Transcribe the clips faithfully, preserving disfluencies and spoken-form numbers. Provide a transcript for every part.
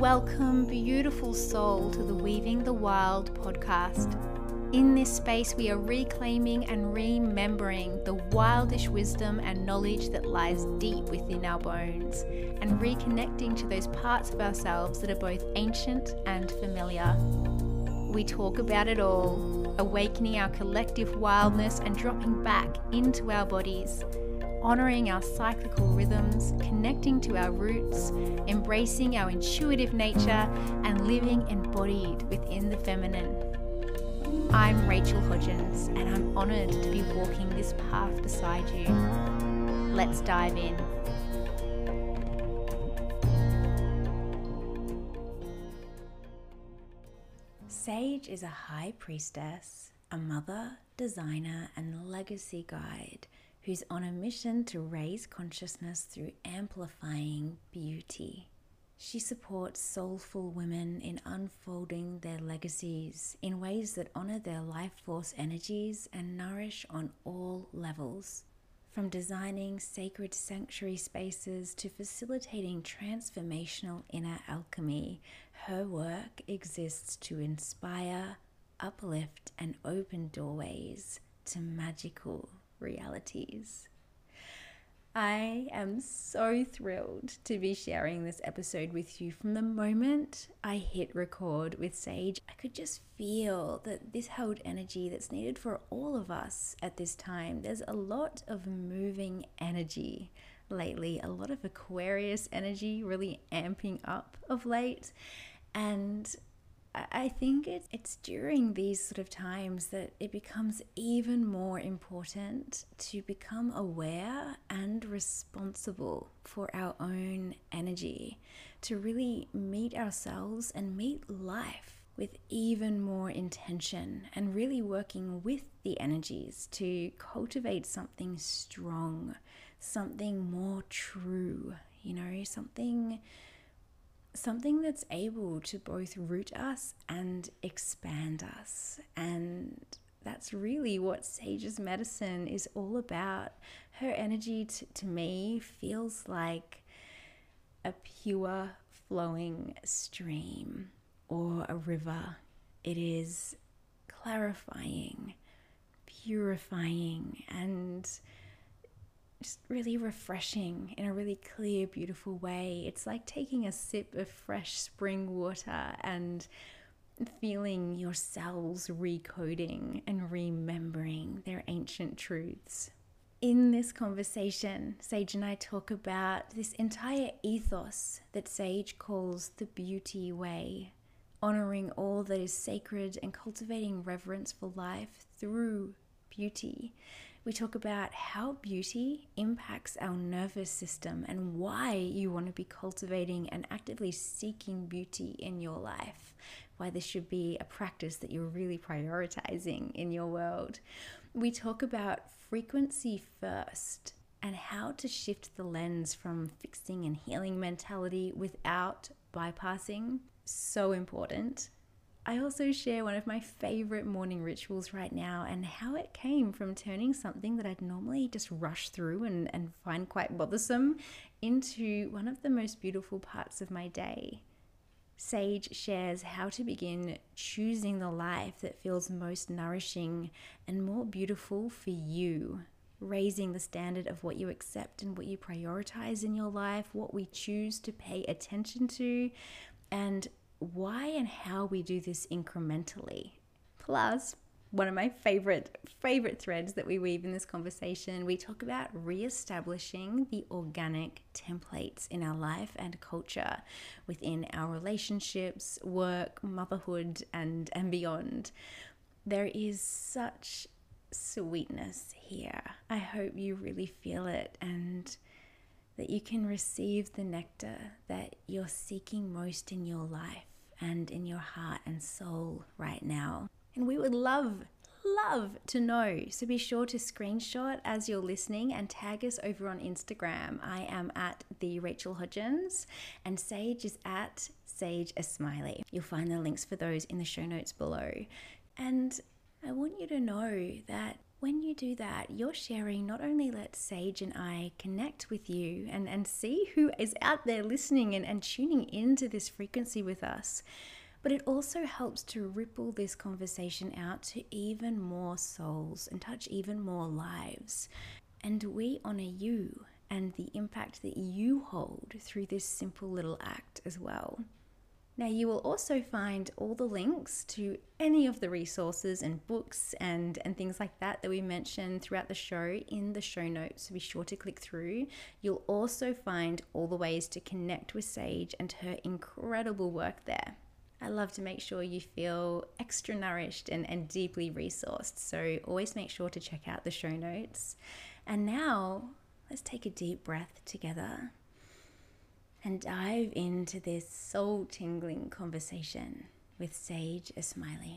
Welcome, beautiful soul, to the Weaving the Wild podcast. In this space, we are reclaiming and remembering the wildish wisdom and knowledge that lies deep within our bones, and reconnecting to those parts of ourselves that are both ancient and familiar. We talk about it all, awakening our collective wildness and dropping back into our bodies, honoring our cyclical rhythms, connecting to our roots, embracing our intuitive nature, and living embodied within the feminine. I'm Rachel Hodgins, and I'm honoured to be walking this path beside you. Let's dive in. Sage is a high priestess, a mother, designer, and legacy guide who's on a mission to raise consciousness through amplifying beauty. She supports soulful women in unfolding their legacies in ways that honor their life force energies and nourish on all levels. From designing sacred sanctuary spaces to facilitating transformational inner alchemy, her work exists to inspire, uplift, and open doorways to magical realities. I am so thrilled to be sharing this episode with you. From the moment I hit record with Sage, I could just feel that this held energy that's needed for all of us at this time. There's a lot of moving energy lately, a lot of Aquarius energy really amping up of late, and I think it's, it's during these sort of times that it becomes even more important to become aware and responsible for our own energy, to really meet ourselves and meet life with even more intention, and really working with the energies to cultivate something strong, something more true, you know, something Something that's able to both root us and expand us. And that's really what Sage's medicine is all about. Her energy t- to me feels like a pure flowing stream or a river. It is clarifying, purifying, and just really refreshing in a really clear, beautiful way. It's like taking a sip of fresh spring water and feeling your cells recoding and remembering their ancient truths. In this conversation, Sage and I talk about this entire ethos that Sage calls the beauty way, honoring all that is sacred and cultivating reverence for life through beauty. We talk about how beauty impacts our nervous system and why you want to be cultivating and actively seeking beauty in your life, why this should be a practice that you're really prioritizing in your world. We talk about frequency first and how to shift the lens from fixing and healing mentality without bypassing. So important. I also share one of my favorite morning rituals right now and how it came from turning something that I'd normally just rush through and, and find quite bothersome into one of the most beautiful parts of my day. Sage shares how to begin choosing the life that feels most nourishing and more beautiful for you, raising the standard of what you accept and what you prioritize in your life, what we choose to pay attention to, and why and how we do this incrementally. Plus, one of my favorite, favorite threads that we weave in this conversation, we talk about reestablishing the organic templates in our life and culture within our relationships, work, motherhood, and, and beyond. There is such sweetness here. I hope you really feel it and that you can receive the nectar that you're seeking most in your life and in your heart and soul right now. And we would love, love to know. So be sure to screenshot as you're listening and tag us over on Instagram. I am at the Rachel Hodgins and Sage is at Sage Esmiley. You'll find the links for those in the show notes below. And I want you to know that when you do that, your sharing not only lets Sage and I connect with you and, and see who is out there listening and, and tuning into this frequency with us, but it also helps to ripple this conversation out to even more souls and touch even more lives. And we honor you and the impact that you hold through this simple little act as well. Now, you will also find all the links to any of the resources and books and, and things like that that we mentioned throughout the show in the show notes, so be sure to click through. You'll also find all the ways to connect with Sage and her incredible work there. I love to make sure you feel extra nourished and, and deeply resourced, so always make sure to check out the show notes. And now, let's take a deep breath together and dive into this soul-tingling conversation with Sage Ismaili.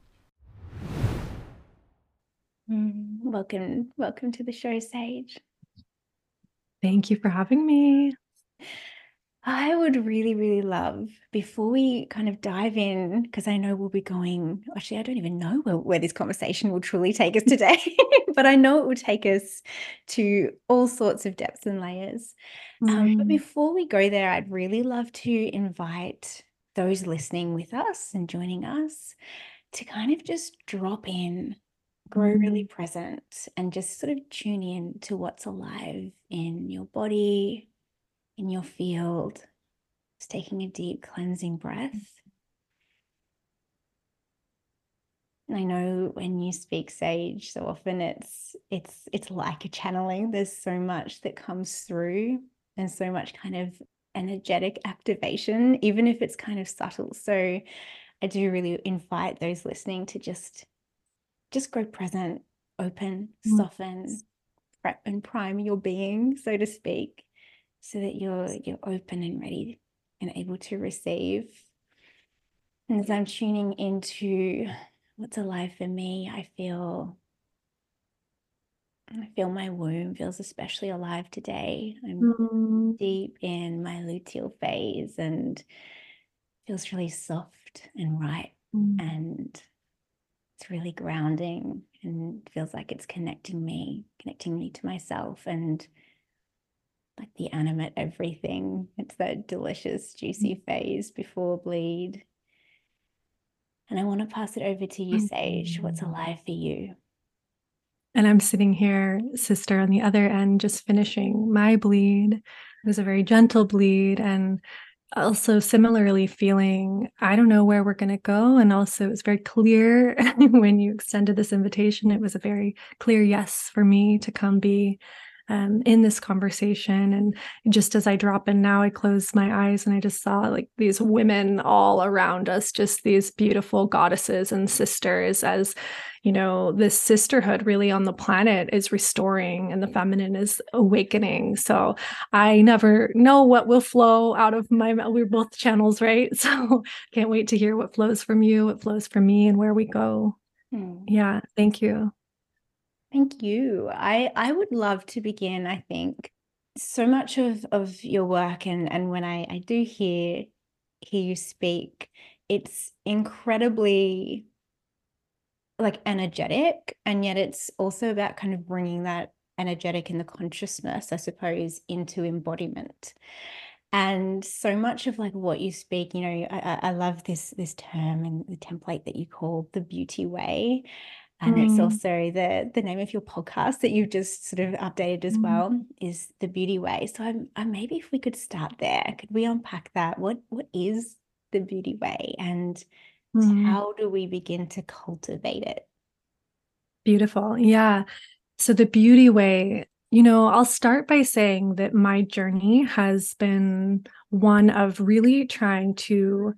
Mm, welcome, welcome to the show, Sage. Thank you for having me. I would really, really love, before we kind of dive in, because I know we'll be going, actually, I don't even know where, where this conversation will truly take us today, but I know it will take us to all sorts of depths and layers. Mm. Um, but before we go there, I'd really love to invite those listening with us and joining us to kind of just drop in, grow mm. really present, and just sort of tune in to what's alive in your body, in your field. Just taking a deep cleansing breath. And I know when you speak, Sage, so often it's it's it's like a channeling. There's so much that comes through and so much kind of energetic activation, even if it's kind of subtle. So I do really invite those listening to just just grow present, open, mm. soften, prep and prime your being, so to speak, so that you're you're open and ready and able to receive. And as I'm tuning into what's alive for me, I feel I feel my womb feels especially alive today. I'm mm. deep in my luteal phase and feels really soft and right, mm. and it's really grounding and feels like it's connecting me, connecting me to myself and like the animate everything. It's that delicious, juicy phase before bleed. And I want to pass it over to you, Sage. What's alive for you? And I'm sitting here, sister, on the other end, just finishing my bleed. It was a very gentle bleed, and also similarly feeling, I don't know where we're going to go. And also it was very clear when you extended this invitation. It was a very clear yes for me to come be Um, in this conversation. And just as I drop in now, I closed my eyes and I just saw like these women all around us, just these beautiful goddesses and sisters, as you know, this sisterhood really on the planet is restoring and the feminine is awakening. So I never know what will flow out of my mouth. We're both channels, right? So can't wait to hear what flows from you, what flows from me, and where we go. Hmm. Yeah, thank you. Thank you. I, I would love to begin, I think, so much of, of your work, and, and when I, I do hear, hear you speak, it's incredibly like energetic, and yet it's also about kind of bringing that energetic in the consciousness, I suppose, into embodiment. And so much of like what you speak, you know, I, I love this, this term and the template that you call the beauty way. And mm. it's also the, the name of your podcast that you've just sort of updated as mm. well, is The Beauty Way. So I'm, I, maybe if we could start there, could we unpack that? What What is the Beauty Way, and mm. how do we begin to cultivate it? Beautiful. Yeah. So the Beauty Way, you know, I'll start by saying that my journey has been one of really trying to,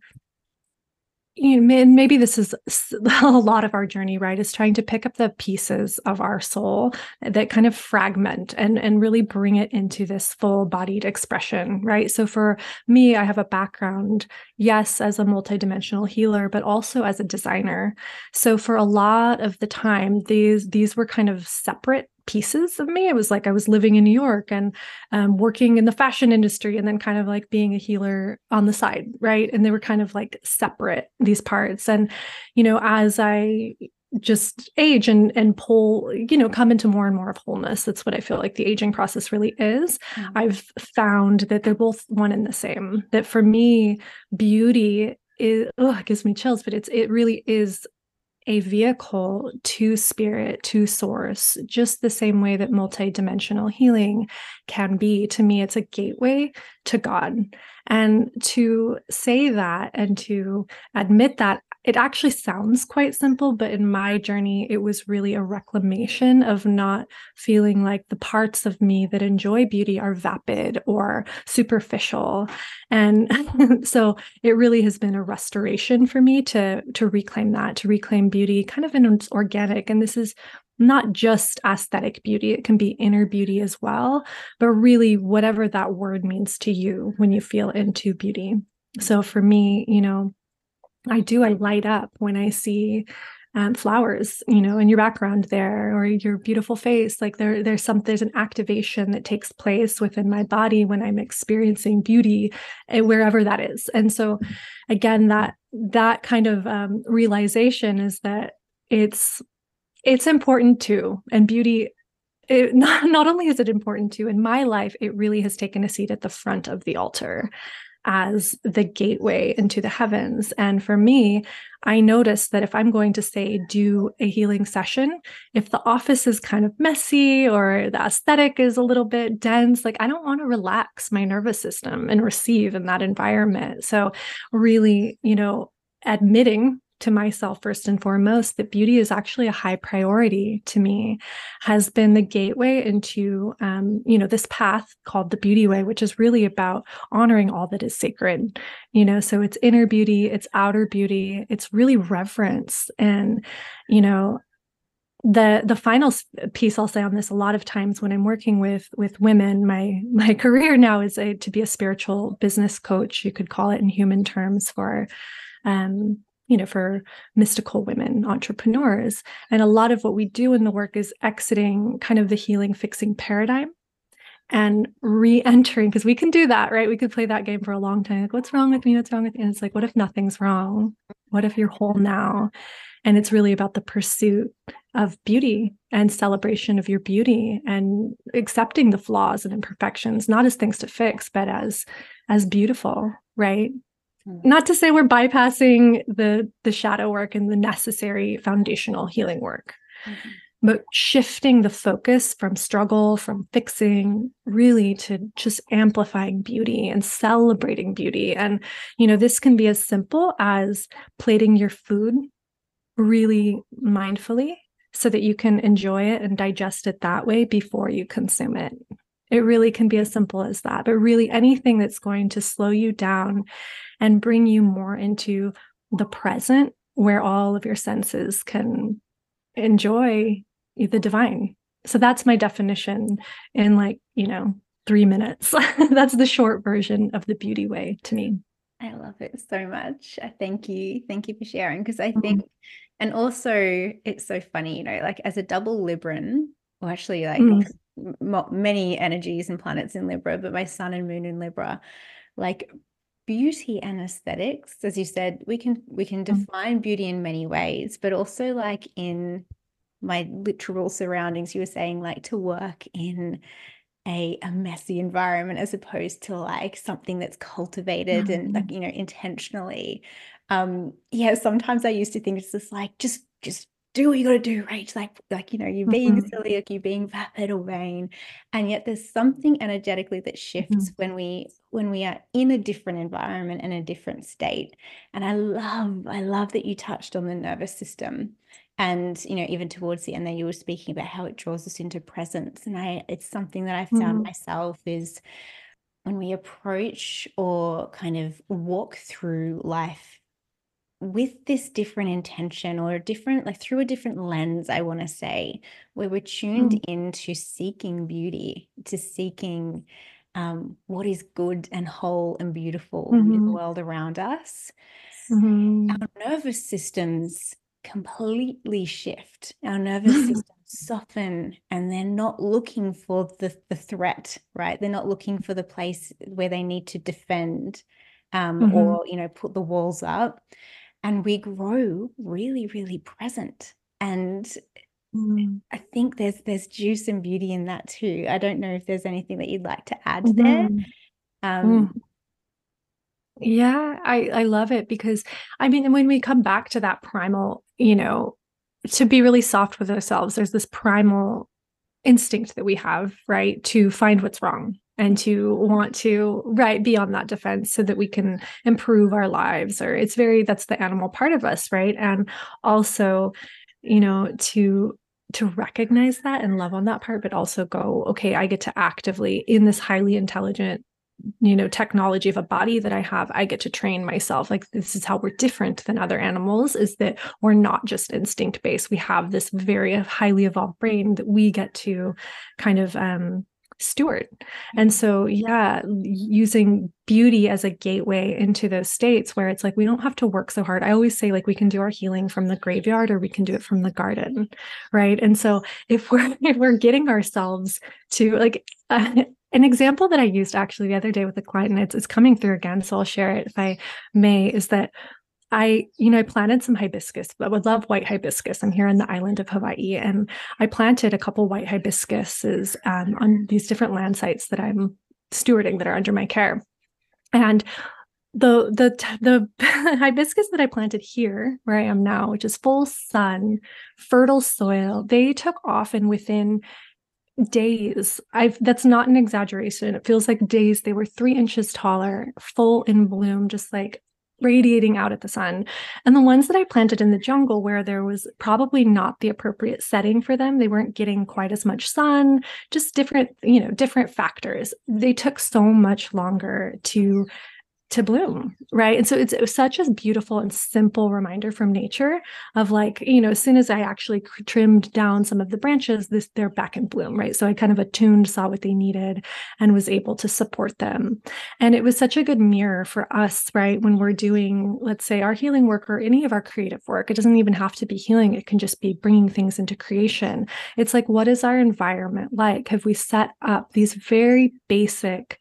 you know, maybe this is a lot of our journey, right? Is trying to pick up the pieces of our soul that kind of fragment and, and really bring it into this full-bodied expression, right? So for me, I have a background, yes, as a multidimensional healer, but also as a designer. So for a lot of the time, these, these were kind of separate pieces of me. It was like I was living in New York and um, working in the fashion industry, and then kind of like being a healer on the side, right? And they were kind of like separate, these parts. And, you know, as I just age and and pull, you know, come into more and more of wholeness. That's what I feel like the aging process really is. Mm. I've found that they're both one and the same. That for me, beauty is, oh, it gives me chills, but it's it really is a vehicle to spirit, to source, just the same way that multidimensional healing can be. To me, it's a gateway to God. And to say that and to admit that, it actually sounds quite simple, but in my journey, it was really a reclamation of not feeling like the parts of me that enjoy beauty are vapid or superficial. And so it really has been a restoration for me to, to reclaim that, to reclaim beauty kind of in its organic. And this is not just aesthetic beauty, it can be inner beauty as well, but really whatever that word means to you when you feel into beauty. So for me, you know, I do, I light up when I see um, flowers, you know, in your background there, or your beautiful face. Like there, there's some, there's an activation that takes place within my body when I'm experiencing beauty, wherever that is. And so again, that, that kind of um, realization is that it's, it's important too. And beauty, it, not, not only is it important too, in my life, it really has taken a seat at the front of the altar as the gateway into the heavens. And for me, I noticed that if I'm going to say do a healing session, if the office is kind of messy or the aesthetic is a little bit dense, like I don't want to relax my nervous system and receive in that environment. So really, you know, admitting to myself first and foremost that beauty is actually a high priority to me has been the gateway into um, you know, this path called the Beauty Way, which is really about honoring all that is sacred. You know, so it's inner beauty, it's outer beauty, it's really reverence. And you know, the the final piece I'll say on this, a lot of times when I'm working with with women, my my career now is a, to be a spiritual business coach, you could call it in human terms, for um you know, for mystical women, entrepreneurs. And a lot of what we do in the work is exiting kind of the healing fixing paradigm and re-entering, because we can do that, right? We could play that game for a long time. Like, what's wrong with me? What's wrong with me? And it's like, what if nothing's wrong? What if you're whole now? And it's really about the pursuit of beauty and celebration of your beauty and accepting the flaws and imperfections, not as things to fix, but as, as beautiful, right? Not to say we're bypassing the the shadow work and the necessary foundational healing work, mm-hmm. but shifting the focus from struggle, from fixing, really to just amplifying beauty and celebrating beauty. And, you know, this can be as simple as plating your food really mindfully so that you can enjoy it and digest it that way before you consume it. It really can be as simple as that, but really anything that's going to slow you down and bring you more into the present, where all of your senses can enjoy the divine. So that's my definition in, like, you know, three minutes. That's the short version of the Beauty Way to me. I love it so much. I thank you. Thank you for sharing, because I think, mm. and also it's so funny, you know, like as a double Libran, or actually like mm. many energies and planets in Libra, but my sun and moon in Libra, like beauty and aesthetics, as you said, we can we can define beauty in many ways, but also like in my literal surroundings, you were saying, like to work in a, a messy environment as opposed to like something that's cultivated mm-hmm. and like, you know, intentionally. Um, yeah, sometimes I used to think it's just like, just just do what you got to do, right? Like, like, you know, you're being mm-hmm. silly, like you're being vapid or vain. And yet there's something energetically that shifts mm-hmm. when we, when we are in a different environment and a different state. And I love, I love that you touched on the nervous system. And, you know, even towards the end there, you were speaking about how it draws us into presence. And I, it's something that I found mm-hmm. myself is when we approach or kind of walk through life with this different intention or a different, like through a different lens, I want to say, where we're tuned mm. into seeking beauty, to seeking um, what is good and whole and beautiful mm-hmm. in the world around us. Mm-hmm. Our nervous systems completely shift. Our nervous systems soften, and they're not looking for the, the threat, right? They're not looking for the place where they need to defend um, mm-hmm. or, you know, put the walls up. And we grow really, really present. And Mm. I think there's there's juice and beauty in that too. I don't know if there's anything that you'd like to add there. Mhm. Um, Mm. Yeah, I I love it because I mean, when we come back to that primal, you know, to be really soft with ourselves, there's this primal instinct that we have, right, to find what's wrong and to want to, right, be on that defense so that we can improve our lives. Or it's very, that's the animal part of us, right? And also, you know, to to recognize that and love on that part, but also go, okay, I get to actively in this highly intelligent, you know, technology of a body that I have, I get to train myself. Like, this is how we're different than other animals, is that we're not just instinct based. We have this very highly evolved brain that we get to kind of um steward. And so, yeah, using beauty as a gateway into those states where it's like we don't have to work so hard. I always say, like, we can do our healing from the graveyard or we can do it from the garden, right? And so if we're if we're getting ourselves to, like, uh, an example that I used actually the other day with a client, and it's, it's coming through again, so I'll share it if I may, is that I, you know, I planted some hibiscus, but would love white hibiscus. I'm here on the island of Hawaii, and I planted a couple white hibiscuses um, on these different land sites that I'm stewarding that are under my care. And the the the hibiscus that I planted here, where I am now, which is full sun, fertile soil, they took off, and within days, I've that's not an exaggeration, it feels like days, they were three inches taller, full in bloom, just like radiating out at the sun. And the ones that I planted in the jungle, where there was probably not the appropriate setting for them, they weren't getting quite as much sun, just different, you know, different factors, they took so much longer to to bloom, right? And so it's, it was such a beautiful and simple reminder from nature of, like, you know, as soon as I actually trimmed down some of the branches, this they're back in bloom, right? So I kind of attuned, saw what they needed, and was able to support them. And it was such a good mirror for us, right? When we're doing, let's say, our healing work or any of our creative work, it doesn't even have to be healing. It can just be bringing things into creation. It's like, what is our environment like? Have we set up these very basic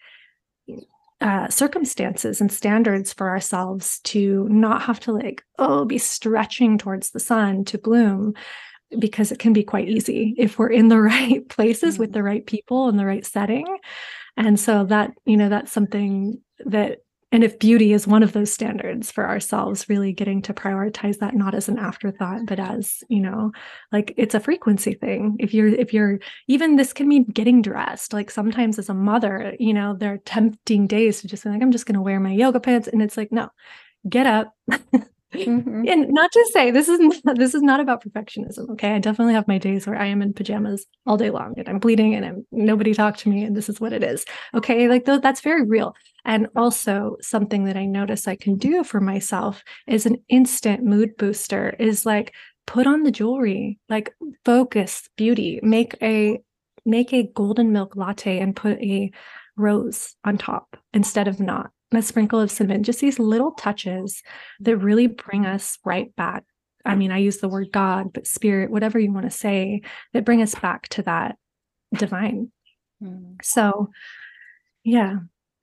uh, circumstances and standards for ourselves to not have to, like, oh, be stretching towards the sun to bloom, because it can be quite easy if we're in the right places with the right people and the right setting. And so that, you know, that's something that, and if beauty is one of those standards for ourselves, really getting to prioritize that, not as an afterthought, but as, you know, like, it's a frequency thing. If you're, if you're, even this can mean getting dressed. Like, sometimes as a mother, you know, there are tempting days to just be like, I'm just going to wear my yoga pants. And it's like, no, get up. mm-hmm. And not to say this is not, this is not about perfectionism. Okay. I definitely have my days where I am in pajamas all day long and I'm bleeding and I'm nobody talked to me and this is what it is. Okay. Like, th- that's very real. And also, something that I notice I can do for myself is an instant mood booster is, like, put on the jewelry, like, focus beauty, make a make a golden milk latte and put a rose on top instead of not, and a sprinkle of cinnamon, just these little touches that really bring us right back. I mean, I use the word God, but spirit, whatever you want to say, that bring us back to that divine. Mm. So, yeah.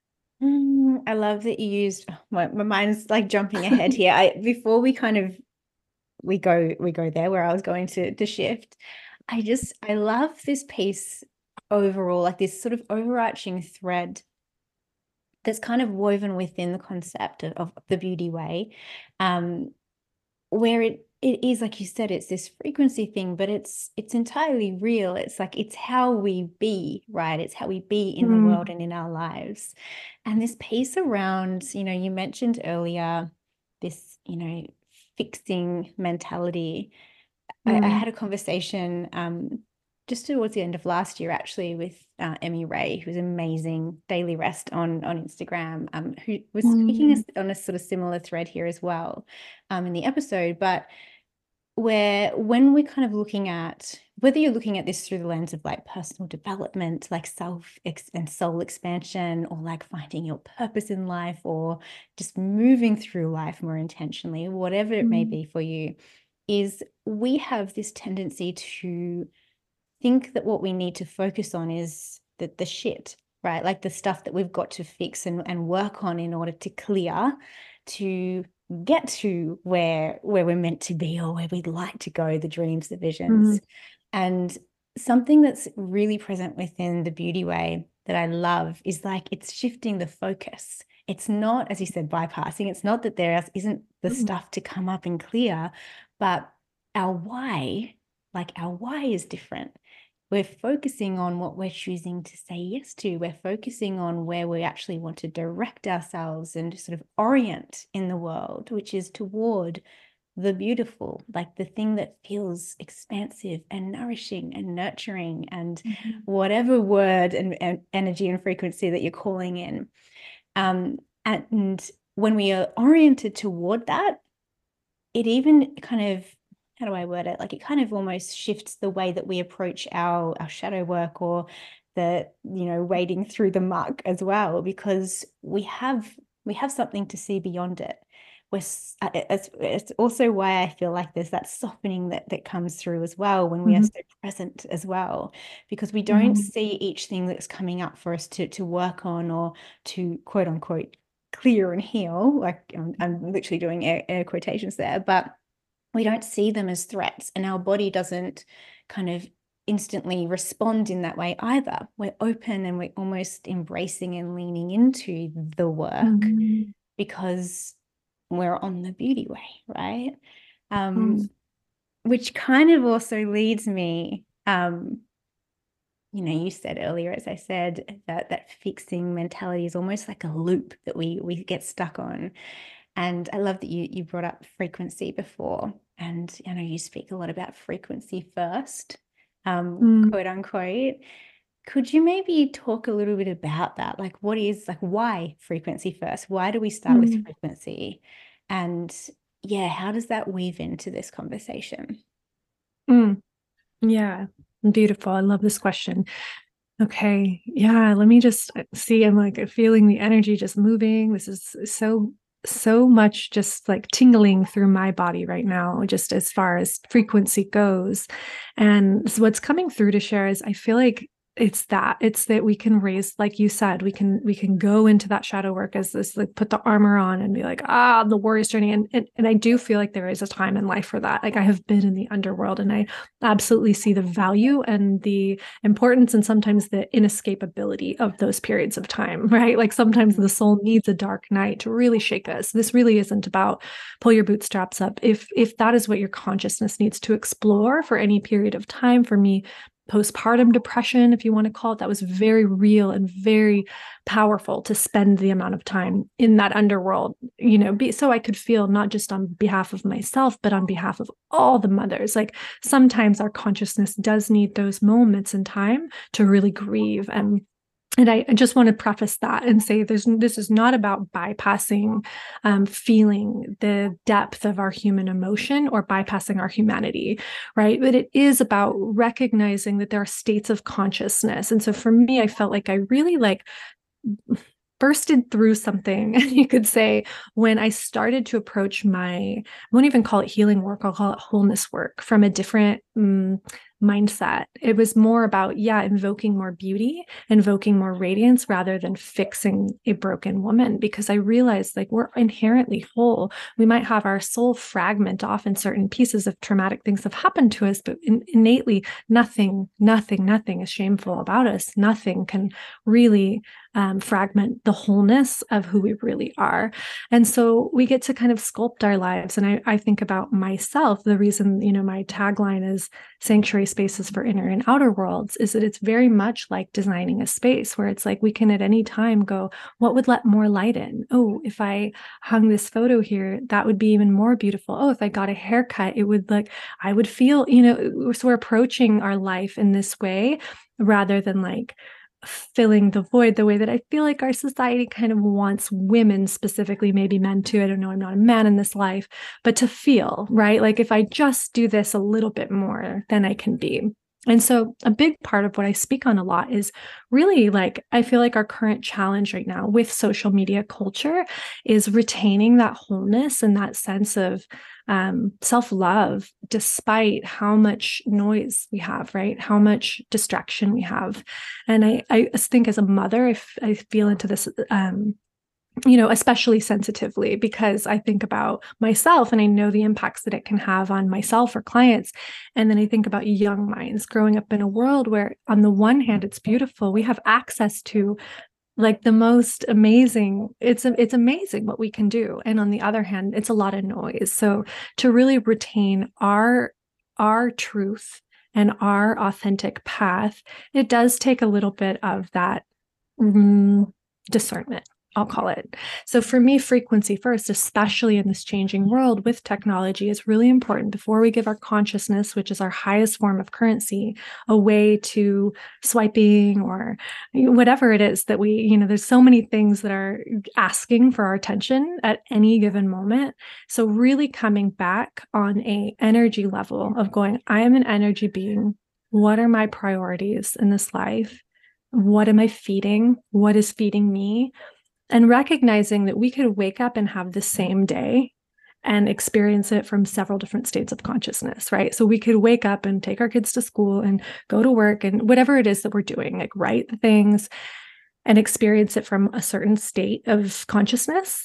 Mm, I love that you used, my, my mind's like jumping ahead here. I before we kind of we go we go there where I was going to to shift. I just I love this piece overall, like this sort of overarching thread that's kind of woven within the concept of, of the beauty way, um, where it it is, like you said, it's this frequency thing, but it's it's entirely real. It's like, it's how we be, right? It's how we be in the world Mm. and in our lives. And this piece around, you know, you mentioned earlier this, you know, fixing mentality. I, I Mm. had a conversation um, just towards the end of last year, actually, with uh, Emmy Ray, who's amazing, Daily Rest on on Instagram, um, who was speaking Mm. on a sort of similar thread here as well, um, in the episode. But where, when we're kind of looking at, whether you're looking at this through the lens of like personal development, like self ex- and soul expansion, or like finding your purpose in life, or just moving through life more intentionally, whatever it may Mm. be for you, is we have this tendency to think that what we need to focus on is the, the shit, right? Like the stuff that we've got to fix and, and work on in order to clear, to get to where where we're meant to be or where we'd like to go, the dreams, the visions. Mm. And something that's really present within the beauty way that I love is like it's shifting the focus. It's not, as you said, bypassing. It's not that there isn't the Mm. stuff to come up and clear, but our why, like our why is different. We're focusing on what we're choosing to say yes to. We're focusing on where we actually want to direct ourselves and sort of orient in the world, which is toward the beautiful, like the thing that feels expansive and nourishing and nurturing and Mm-hmm. whatever word and, and energy and frequency that you're calling in. Um, and when we are oriented toward that, it even kind of, how do I word it? Like it kind of almost shifts the way that we approach our, our shadow work or the, you know, wading through the muck as well, because we have, we have something to see beyond it. We're, it's, it's also why I feel like there's that softening that, that comes through as well when we are Mm-hmm. so present as well, because we don't Mm-hmm. see each thing that's coming up for us to, to work on or to quote unquote clear and heal. Like I'm, I'm literally doing air, air quotations there, but we don't see them as threats, and our body doesn't kind of instantly respond in that way either. We're open and we're almost embracing and leaning into the work Mm-hmm. because we're on the beauty way, right? Um, Mm-hmm. which kind of also leads me, um, you know, you said earlier, as I said, that that fixing mentality is almost like a loop that we we get stuck on. And I love that you you brought up frequency before. And I know you speak a lot about frequency first, um, Mm-hmm. quote unquote. Could you maybe talk a little bit about that? Like, what is, like, why frequency first? Why do we start with Mm-hmm. frequency? And yeah, how does that weave into this conversation? Mm. Yeah, beautiful. I love this question. Okay. Yeah, let me just uh, see. I'm like feeling the energy just moving. This is so, so much just like tingling through my body right now, just as far as frequency goes. And so what's coming through to share is I feel like it's that it's that we can raise, like you said, we can we can go into that shadow work as this, like put the armor on and be like, ah, the warrior's journey. And, and and I do feel like there is a time in life for that. Like I have been in the underworld and I absolutely see the value and the importance and sometimes the inescapability of those periods of time, right? Like sometimes the soul needs a dark night to really shake us. This really isn't about pull your bootstraps up. If if that is what your consciousness needs to explore for any period of time, for me, postpartum depression, if you want to call it, that was very real and very powerful to spend the amount of time in that underworld, you know, be, so I could feel not just on behalf of myself, but on behalf of all the mothers. Like sometimes our consciousness does need those moments in time to really grieve. And and I, I just want to preface that and say there's this is not about bypassing um, feeling the depth of our human emotion or bypassing our humanity, right? But it is about recognizing that there are states of consciousness. And so for me, I felt like I really like bursted through something, you could say, when I started to approach my, I won't even call it healing work, I'll call it wholeness work from a different um, mindset. It was more about, yeah, invoking more beauty, invoking more radiance rather than fixing a broken woman, because I realized like we're inherently whole. We might have our soul fragment off in certain pieces of traumatic things have happened to us, but in, innately, nothing, nothing, nothing is shameful about us. Nothing can really um, fragment the wholeness of who we really are. And so we get to kind of sculpt our lives. And I, I think about myself, the reason, you know, my tagline is sanctuary spaces for inner and outer worlds is that it's very much like designing a space where it's like we can at any time go, what would let more light in? Oh, if I hung this photo here, that would be even more beautiful. Oh, if I got a haircut, it would like, I would feel, you know, so we're approaching our life in this way rather than like filling the void the way that I feel like our society kind of wants women, specifically, maybe men too. I don't know, I'm not a man in this life, but to feel, right? Like if I just do this a little bit more, then I can be. And so a big part of what I speak on a lot is really like, I feel like our current challenge right now with social media culture is retaining that wholeness and that sense of um, self-love, despite how much noise we have, right? How much distraction we have. And I, I think as a mother, I, f- I feel into this um, you know, especially sensitively, because I think about myself and I know the impacts that it can have on myself or clients. And then I think about young minds growing up in a world where, on the one hand, it's beautiful. We have access to like the most amazing, it's it's amazing what we can do. And on the other hand, it's a lot of noise. So to really retain our our truth and our authentic path, it does take a little bit of that mm, discernment, I'll call it. So for me, frequency first, especially in this changing world with technology, is really important before we give our consciousness, which is our highest form of currency, away to swiping or whatever it is that we, you know, there's so many things that are asking for our attention at any given moment. So really coming back on a energy level of going, I am an energy being. What are my priorities in this life? What am I feeding? What is feeding me? And recognizing that we could wake up and have the same day and experience it from several different states of consciousness, right? So we could wake up and take our kids to school and go to work and whatever it is that we're doing, like write the things and experience it from a certain state of consciousness.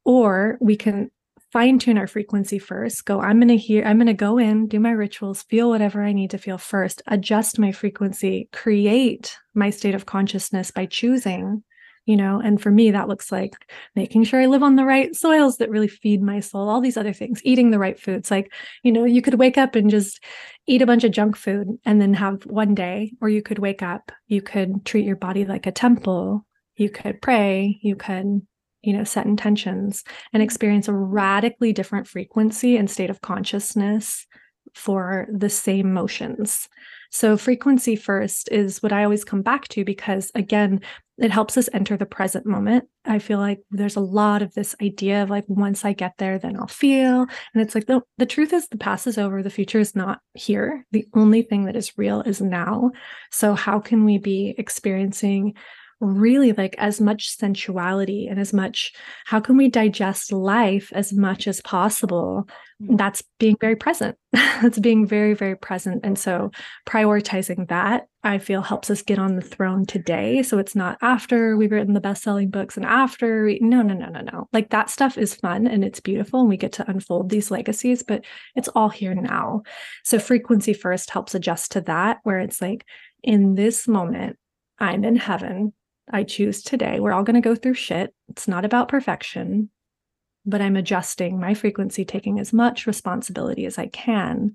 Or we can fine tune our frequency first, go, I'm going to hear, I'm going to go in, do my rituals, feel whatever I need to feel first, adjust my frequency, create my state of consciousness by choosing, you know, and for me, that looks like making sure I live on the right soils that really feed my soul, all these other things, eating the right foods. Like, you know, you could wake up and just eat a bunch of junk food and then have one day, or you could wake up, you could treat your body like a temple, you could pray, you could, you know, set intentions and experience a radically different frequency and state of consciousness for the same motions. So frequency first is what I always come back to, because again, it helps us enter the present moment. I feel like there's a lot of this idea of like, once I get there, then I'll feel. And it's like, the, the truth is the past is over. The future is not here. The only thing that is real is now. So how can we be experiencing really like as much sensuality and as much, how can we digest life as much as possible? That's being very present. That's being very, very present. And so prioritizing that, I feel, helps us get on the throne today. So it's not after we've written the best-selling books and after we, no, no, no, no, no. Like that stuff is fun and it's beautiful and we get to unfold these legacies, but it's all here now. So frequency first helps adjust to that, where it's like, in this moment, I'm in heaven. I choose today. We're all going to go through shit. It's not about perfection, but I'm adjusting my frequency, taking as much responsibility as I can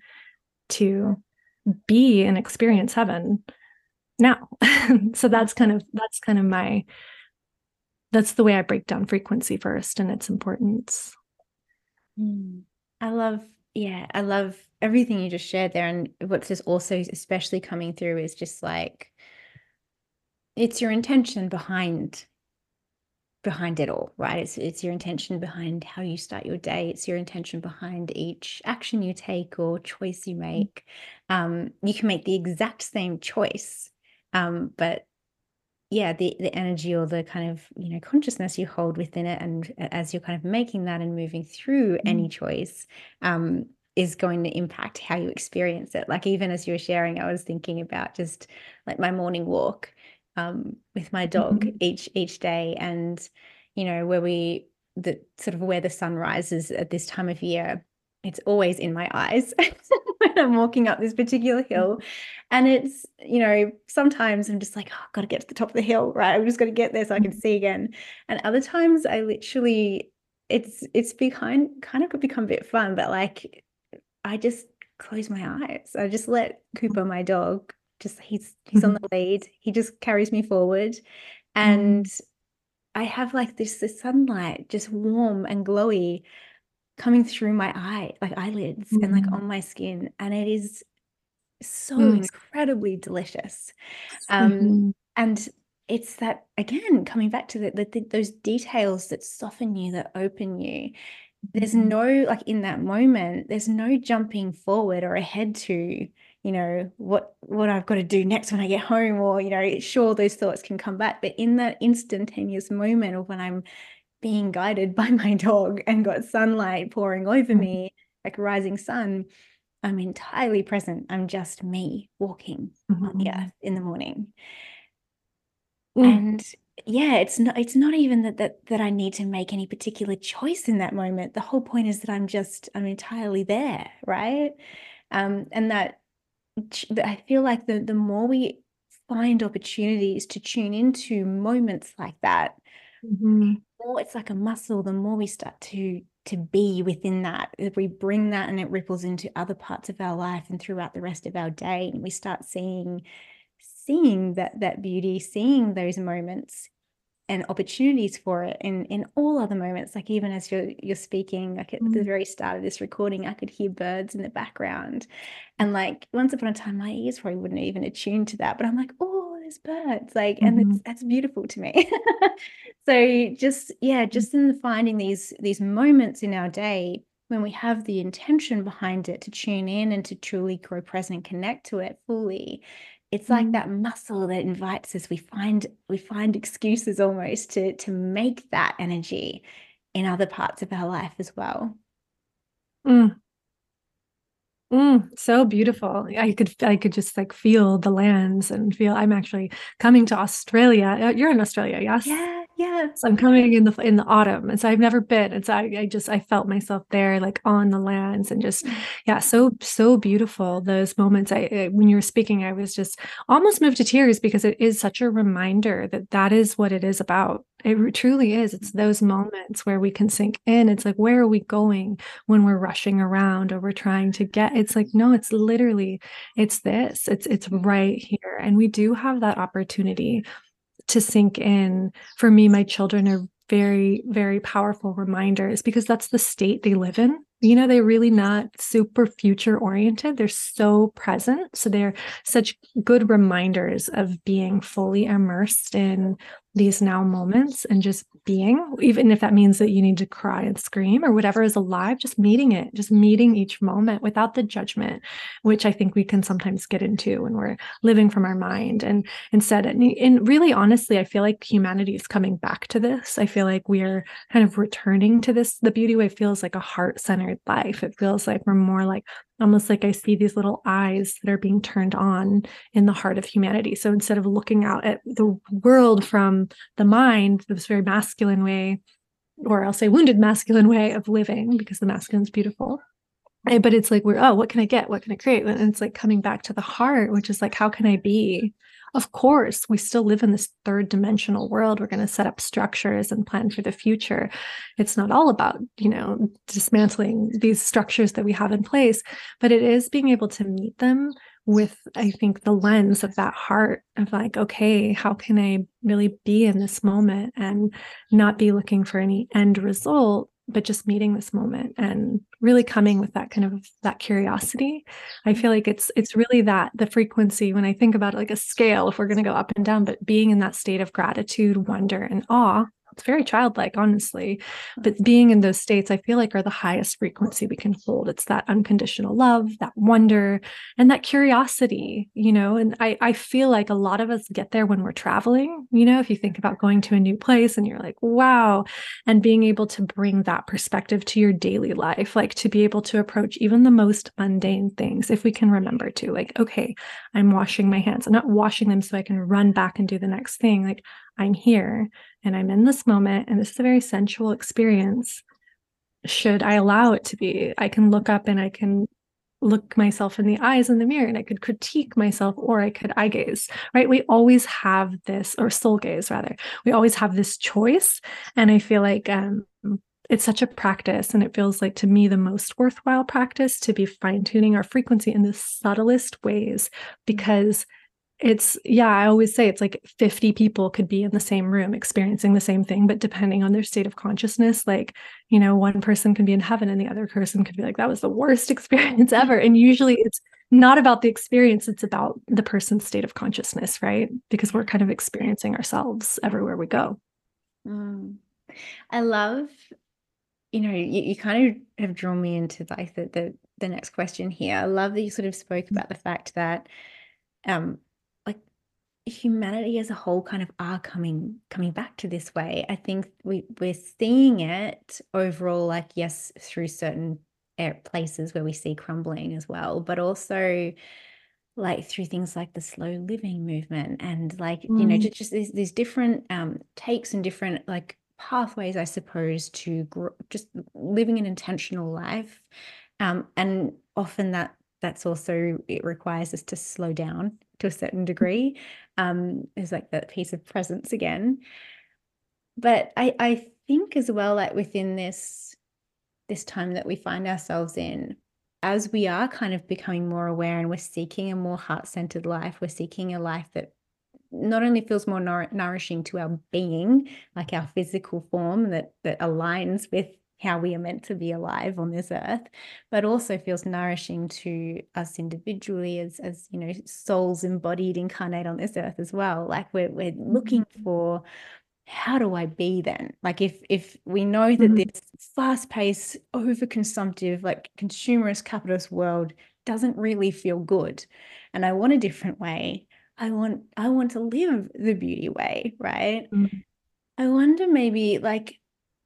to be and experience heaven now. So that's kind of, that's kind of my, that's the way I break down frequency first and its importance. Mm. I love, yeah, I love everything you just shared there. And what's just also especially coming through is just like, it's your intention behind behind it all, right? It's it's your intention behind how you start your day. It's your intention behind each action you take or choice you make. Um, you can make the exact same choice, um, but yeah, the the energy or the kind of, you know, consciousness you hold within it, and as you're kind of making that and moving through mm. any choice, um, is going to impact how you experience it. Like even as you were sharing, I was thinking about just like my morning walk um, with my dog mm-hmm. each each day, and you know where we the sort of where the sun rises at this time of year. It's always in my eyes when I'm walking up this particular hill. And it's, you know, sometimes I'm just like, oh, I've got to get to the top of the hill, right? I've just got to get there so I can see again. And other times I literally, it's, it's behind, kind of could become a bit fun, but like, I just close my eyes. I just let Cooper, my dog, just, he's, he's mm-hmm. on the lead. He just carries me forward. And mm. I have like this, this sunlight, just warm and glowy, coming through my eye, like eyelids mm. and like on my skin. And it is so mm. incredibly delicious. Um, mm-hmm. And it's that, again, coming back to the, the, the, those details that soften you, that open you. There's mm-hmm. no, like in that moment, there's no jumping forward or ahead to, you know, what, what I've got to do next when I get home, or, you know, sure, those thoughts can come back, but in that instantaneous moment of when I'm being guided by my dog and got sunlight pouring over mm-hmm. me, like a rising sun, I'm entirely present. I'm just me walking mm-hmm. on the earth in the morning. Mm. And yeah, it's not it's not even that that that I need to make any particular choice in that moment. The whole point is that I'm just I'm entirely there, right? Um, and that I feel like the the more we find opportunities to tune into moments like that, Mm-hmm. the more it's like a muscle, the more we start to to be within that. If we bring that and it ripples into other parts of our life and throughout the rest of our day, and we start seeing seeing that that beauty, seeing those moments and opportunities for it in in all other moments. Like even as you're you're speaking, like at the very start of this recording, I could hear birds in the background, and like once upon a time my ears probably wouldn't even attune to that, but I'm like, oh, there's birds, like, and Mm-hmm. it's that's beautiful to me. So just, yeah, just in finding these these moments in our day when we have the intention behind it to tune in and to truly grow present and connect to it fully, it's like Mm-hmm. that muscle that invites us. We find we find excuses almost to to make that energy in other parts of our life as well. Mm. Mm, so beautiful. I could I could just like feel the lands and feel I'm actually coming to Australia. Uh, You're in Australia, yes? Yeah, yeah. So I'm coming in the in the autumn, and so I've never been, and so I, I just I felt myself there, like on the lands, and just yeah, so so beautiful those moments. I, I when you were speaking, I was just almost moved to tears because it is such a reminder that that is what it is about. It re- truly is. It's those moments where we can sink in. It's like, where are we going when we're rushing around or we're trying to get? It's like, no, it's literally, it's this. It's it's right here, and we do have that opportunity to sink in. For me, my children are very, very powerful reminders because that's the state they live in. You know, they're really not super future oriented. They're so present. So they're such good reminders of being fully immersed in these now moments and just being, even if that means that you need to cry and scream or whatever is alive, just meeting it, just meeting each moment without the judgment, which I think we can sometimes get into when we're living from our mind. And instead, and, and really honestly, I feel like humanity is coming back to this. I feel like we're kind of returning to this. The beauty way feels like a heart-centered life. It feels like we're more like, almost like I see these little eyes that are being turned on in the heart of humanity. So instead of looking out at the world from the mind, this very masculine way, or I'll say wounded masculine way of living, because the masculine is beautiful, but it's like we're, oh, what can I get, what can I create? And it's like coming back to the heart, which is like, how can I be? Of course, we still live in this third dimensional world. We're going to set up structures and plan for the future. It's not all about, you know, dismantling these structures that we have in place, but it is being able to meet them with, I think, the lens of that heart of like, okay, how can I really be in this moment and not be looking for any end result, but just meeting this moment and really coming with that kind of that curiosity. I feel like it's it's really that the frequency, when I think about it like a scale, if we're going to go up and down, but being in that state of gratitude, wonder, and awe. It's very childlike, honestly, but being in those states, I feel like are the highest frequency we can hold. It's that unconditional love, that wonder, and that curiosity, you know. And I, I feel like a lot of us get there when we're traveling. You know, if you think about going to a new place and you're like, wow, and being able to bring that perspective to your daily life, like to be able to approach even the most mundane things, if we can remember to, like, okay, I'm washing my hands. I'm not washing them so I can run back and do the next thing. Like, I'm here and I'm in this moment, and this is a very sensual experience. Should I allow it to be? I can look up and I can look myself in the eyes in the mirror and I could critique myself, or I could eye gaze, right? We always have this, or soul gaze rather. We always have this choice. And I feel like um, it's such a practice. And it feels like to me the most worthwhile practice to be fine tuning our frequency in the subtlest ways, because it's, yeah, I always say it's like fifty people could be in the same room experiencing the same thing, but depending on their state of consciousness, like, you know, one person can be in heaven and the other person could be like, that was the worst experience ever. And usually it's not about the experience, it's about the person's state of consciousness, right? Because we're kind of experiencing ourselves everywhere we go. Mm. I love, you know, you, you kind of have drawn me into like the, the the next question here. I love that you sort of spoke about the fact that um like humanity as a whole kind of are coming coming back to this way. I think we we're seeing it overall, like, yes, through certain air places where we see crumbling as well, but also like through things like the slow living movement and like, you know, Mm. just, just these, these different um, takes and different like pathways, I suppose, to grow, just living an intentional life. Um, and often that that's also, it requires us to slow down to a certain degree. Um, is like that piece of presence again. But I, I think as well, like within this this time that we find ourselves in, as we are kind of becoming more aware and we're seeking a more heart-centered life, we're seeking a life that not only feels more nour- nourishing to our being, like our physical form that that aligns with how we are meant to be alive on this earth, but also feels nourishing to us individually as as you know, souls embodied incarnate on this earth as well. Like we're we're looking for, how do I be then? Like if if we know that Mhm. this fast-paced, overconsumptive, like consumerist capitalist world doesn't really feel good, and I want a different way. I want I want to live the beauty way, right? Mhm. I wonder maybe like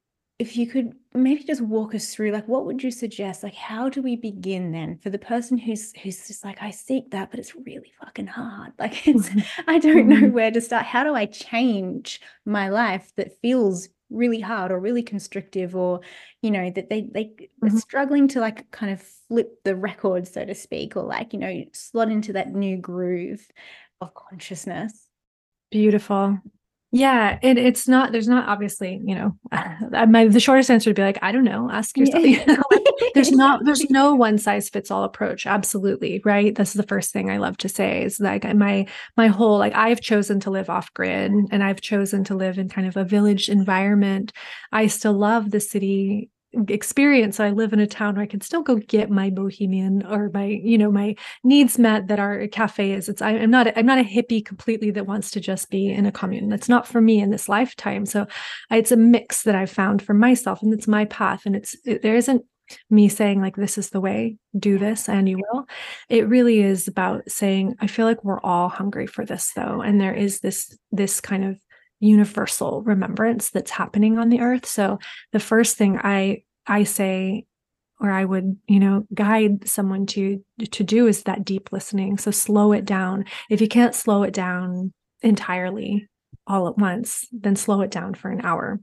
if you could maybe just walk us through, like, what would you suggest? Like, how do we begin then for the person who's who's just like, I seek that, but it's really fucking hard. Like, it's Mhm. I don't know Mhm. where to start. How do I change my life that feels really hard or really constrictive, or you know, that they they are Mhm. struggling to like kind of flip the record, so to speak, or like, you know, slot into that new groove of consciousness? Beautiful. Yeah, it, it's not, there's not obviously, you know, my the shortest answer would be like, I don't know, ask yourself. You Yeah. know, like, there's not, there's no one size fits all approach. Absolutely, right? This is the first thing I love to say is like my my whole like I've chosen to live off grid and I've chosen to live in kind of a village environment. I still love the city experience. So I live in a town where I can still go get my bohemian or my, you know, my needs met that our cafe is. It's I, I'm not a, I'm not a hippie completely that wants to just be in a commune. That's not for me in this lifetime. So it's a mix that I've found for myself, and it's my path. And it's it, there isn't me saying like this is the way, do this and you will. It really is about saying I feel like we're all hungry for this though, and there is this this kind of universal remembrance that's happening on the earth. So the first thing I I say or I would, you know, guide someone to to do is that deep listening. So slow it down. If you can't slow it down entirely all at once, then slow it down for an hour.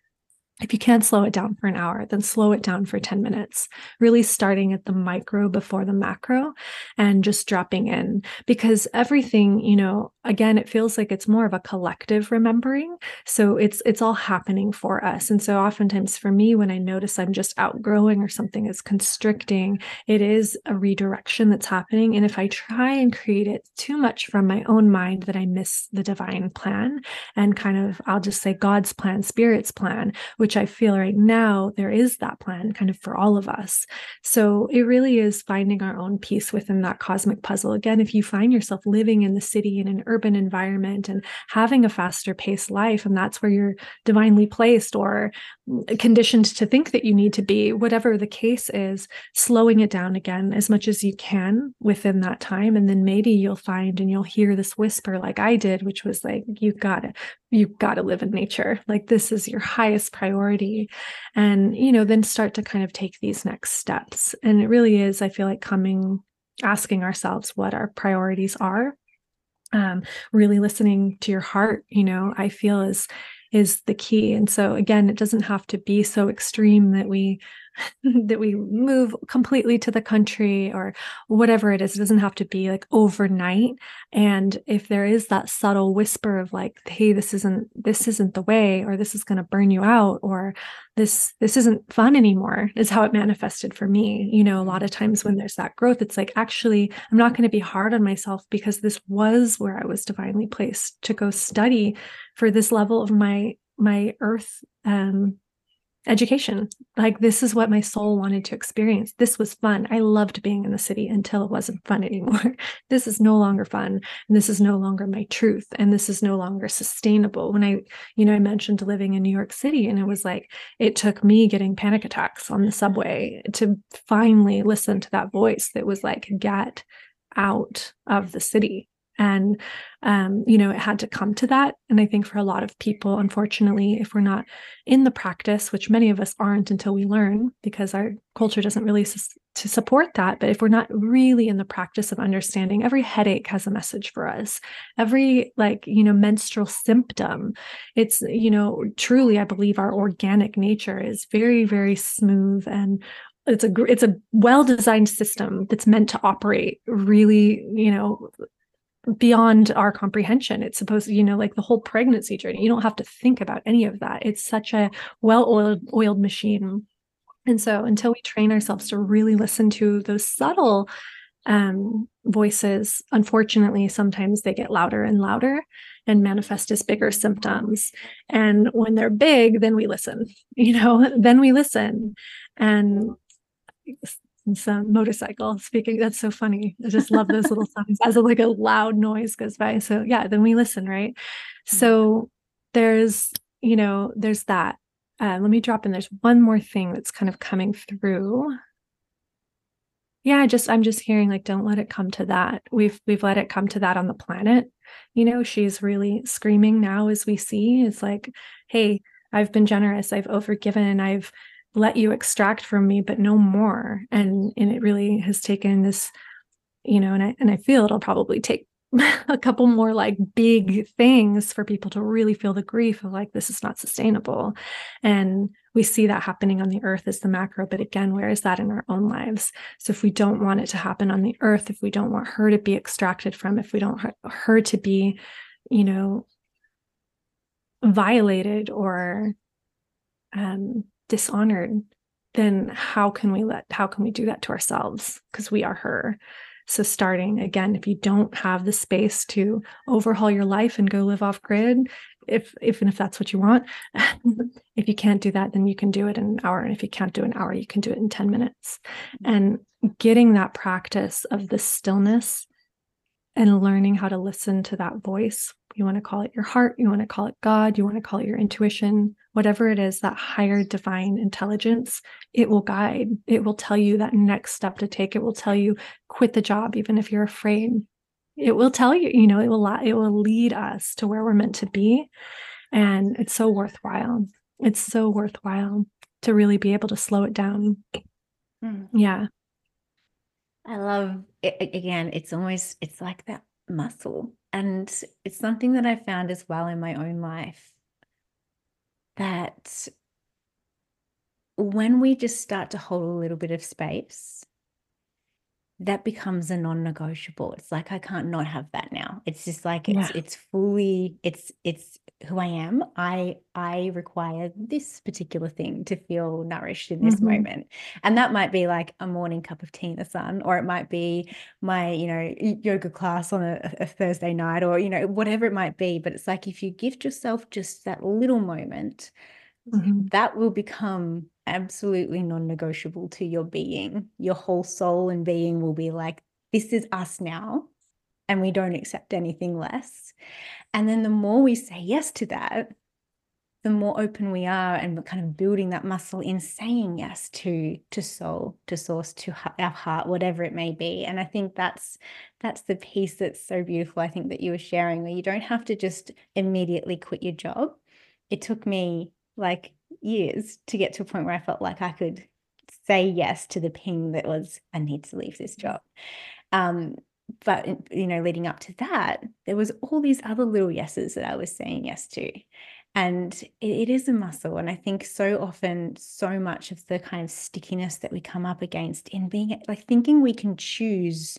If you can't slow it down for an hour, then slow it down for ten minutes, really starting at the micro before the macro and just dropping in. Because everything, you know, again, it feels like it's more of a collective remembering. So it's it's all happening for us. And so oftentimes for me, when I notice I'm just outgrowing or something is constricting, it is a redirection that's happening. And if I try and create it too much from my own mind, that I miss the divine plan and kind of, I'll just say God's plan, Spirit's plan, which I feel right now there is that plan kind of for all of us. So it really is finding our own peace within that cosmic puzzle. Again, if you find yourself living in the city in an urban environment and having a faster paced life, and that's where you're divinely placed or conditioned to think that you need to be, whatever the case is, slowing it down again as much as you can within that time. And then maybe you'll find and you'll hear this whisper like I did, which was like, you got to, you got to live in nature. Like this is your highest priority. And, you know, then start to kind of take these next steps. And it really is, I feel like coming, asking ourselves what our priorities are. Um, really listening to your heart, you know, I feel is is the key. And so again, it doesn't have to be so extreme that we that we move completely to the country or whatever it is. It doesn't have to be like overnight. And if there is that subtle whisper of like, hey, this isn't this isn't the way, or this is going to burn you out, or this this isn't fun anymore, is how it manifested for me. You know, a lot of times when there's that growth, it's like, actually, I'm not going to be hard on myself because this was where I was divinely placed to go study for this level of my my earth um education. Like this is what my soul wanted to experience. This was fun. I loved being in the city until it wasn't fun anymore. This is no longer fun. And this is no longer my truth. And this is no longer sustainable. When I, you know, I mentioned living in New York City, and it was like, it took me getting panic attacks on the subway to finally listen to that voice that was like, get out of the city. And, um, you know, it had to come to that. And I think for a lot of people, unfortunately, if we're not in the practice, which many of us aren't until we learn, because our culture doesn't really sus- to support that. But if we're not really in the practice of understanding, every headache has a message for us. Every, like, you know, menstrual symptom, it's, you know, truly, I believe our organic nature is very, very smooth, and it's a it's a well-designed system that's meant to operate really, you know, beyond our comprehension. It's supposed to, you know, like the whole pregnancy journey, you don't have to think about any of that. It's such a well-oiled oiled machine. And so until we train ourselves to really listen to those subtle um, voices, unfortunately, sometimes they get louder and louder and manifest as bigger symptoms. And when they're big, then we listen, you know, then we listen. And some motorcycle speaking, that's so funny. I just love those little sounds as a, like a loud noise goes by. So yeah, then we listen, right? So there's, you know, there's that. Uh, let me drop in. There's one more thing that's kind of coming through. Yeah, just I'm just hearing, like, don't let it come to that. We've we've let it come to that on the planet. You know, she's really screaming now as we see. It's like, hey, I've been generous, I've overgiven, I've let you extract from me, but no more. And and it really has taken this, you know, and I and I feel it'll probably take a couple more like big things for people to really feel the grief of like, this is not sustainable. And we see that happening on the earth as the macro, but again, where is that in our own lives? So if we don't want it to happen on the earth, if we don't want her to be extracted from, if we don't want her to be, you know, violated or um, dishonored, then how can we let, how can we do that to ourselves? Because we are her. So starting again, if you don't have the space to overhaul your life and go live off grid, if, if, and if that's what you want, if you can't do that, then you can do it in an hour. And if you can't do an hour, you can do it in ten minutes. And getting that practice of the stillness and learning how to listen to that voice. You want to call it your heart, you want to call it God, you want to call it your intuition, whatever it is, that higher divine intelligence, it will guide. It will tell you that next step to take. It will tell you quit the job, even if you're afraid. It will tell you, you know, it will, it will lead us to where we're meant to be. And it's so worthwhile. It's so worthwhile to really be able to slow it down. Mm. Yeah. I love it. Again, it's almost, it's like that muscle. And it's something that I found as well in my own life, that when we just start to hold a little bit of space, that becomes a non-negotiable. It's like, I can't not have that now. It's just like, it's, yeah. it's fully, it's, it's who I am. I, I require this particular thing to feel nourished in this mm-hmm. moment. And that might be like a morning cup of tea in the sun, or it might be my, you know, yoga class on a, a Thursday night, or, you know, whatever it might be. But it's like, if you gift yourself just that little moment, mm-hmm. that will become absolutely non-negotiable to your being. Your whole soul and being will be like, this is us now, and we don't accept anything less. And then the more we say yes to that, the more open we are, and we're kind of building that muscle in saying yes to to soul, to source, to our heart, whatever it may be. And I think that's that's the piece that's so beautiful, I think, that you were sharing, where you don't have to just immediately quit your job. It took me like years to get to a point where I felt like I could say yes to the ping that was, I need to leave this job. Um, but, you know, leading up to that, there was all these other little yeses that I was saying yes to. And it, it is a muscle. And I think so often, so much of the kind of stickiness that we come up against in being like thinking we can choose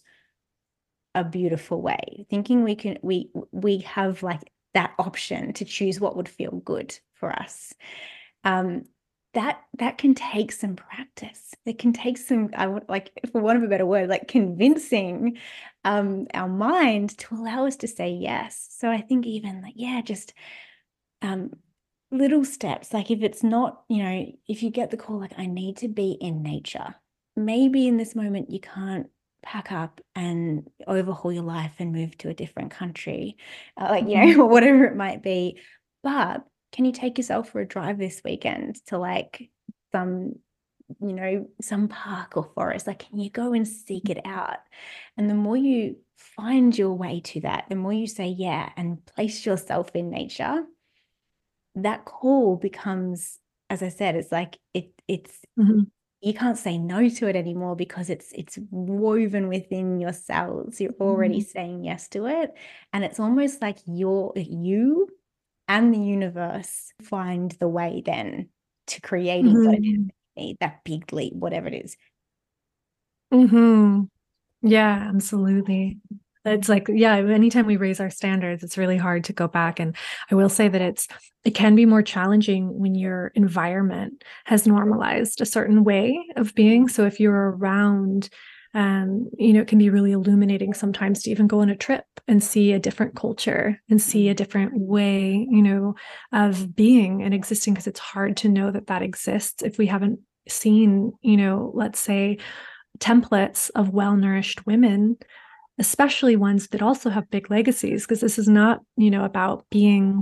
a beautiful way, thinking we can, we, we have like that option to choose what would feel good for us. Um, that that can take some practice. It can take some, I would like, for want of a better word, like convincing um, our mind to allow us to say yes. So I think even like, yeah, just um, little steps. Like if it's not, you know, if you get the call, like I need to be in nature, maybe in this moment you can't pack up and overhaul your life and move to a different country, uh, like, you know, whatever it might be. But can you take yourself for a drive this weekend to like some you know, some park or forest? Like, can you go and seek it out? And the more you find your way to that, the more you say yeah and place yourself in nature, that call becomes, as I said, it's like it it's Mm-hmm. you can't say no to it anymore because it's it's woven within your cells. You're already saying yes to it. And it's almost like you're you and the universe find the way then to creating what it is Mm-hmm. that you need, that big leap, whatever it is. Mm-hmm. Yeah, absolutely. It's like, yeah, anytime we raise our standards, it's really hard to go back. And I will say that it's, it can be more challenging when your environment has normalized a certain way of being. So if you're around, um, you know, it can be really illuminating sometimes to even go on a trip and see a different culture and see a different way, you know, of being and existing, because it's hard to know that that exists if we haven't seen, you know, let's say, templates of well-nourished women, especially ones that also have big legacies, because this is not, you know, about being,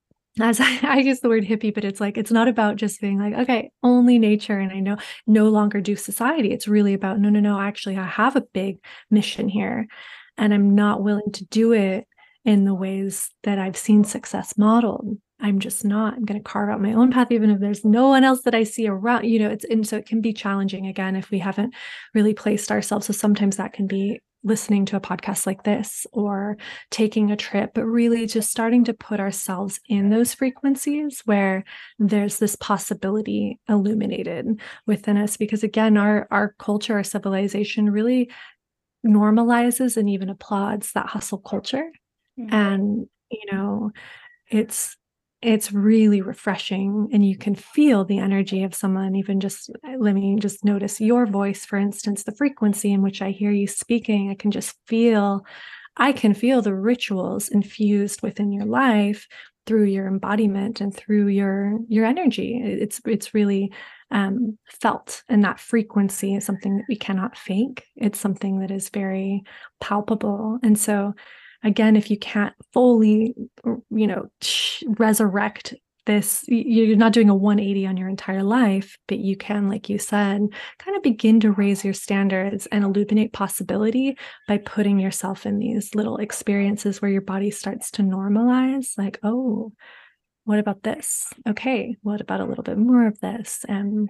as I, I use the word hippie, but it's like, it's not about just being like, okay, only nature and I know no longer do society. It's really about, no, no, no, actually, I have a big mission here and I'm not willing to do it in the ways that I've seen success modeled. I'm just not. I'm going to carve out my own path, even if there's no one else that I see around, you know, it's, and so it can be challenging again if we haven't really placed ourselves. So sometimes that can be listening to a podcast like this or taking a trip, but really just starting to put ourselves in those frequencies where there's this possibility illuminated within us. Because again, our, our culture, our civilization really normalizes and even applauds that hustle culture. Mm. And, you know, it's it's really refreshing, and you can feel the energy of someone. Even just let me just notice your voice, for instance, the frequency in which I hear you speaking. I can just feel, I can feel the rituals infused within your life through your embodiment and through your your energy. It's it's really um, felt, and that frequency is something that we cannot fake. It's something that is very palpable, and so again, if you can't fully, you know, resurrect this, you're not doing a one eighty on your entire life, but you can, like you said, kind of begin to raise your standards and illuminate possibility by putting yourself in these little experiences where your body starts to normalize, like, oh, what about this? Okay, what about a little bit more of this? And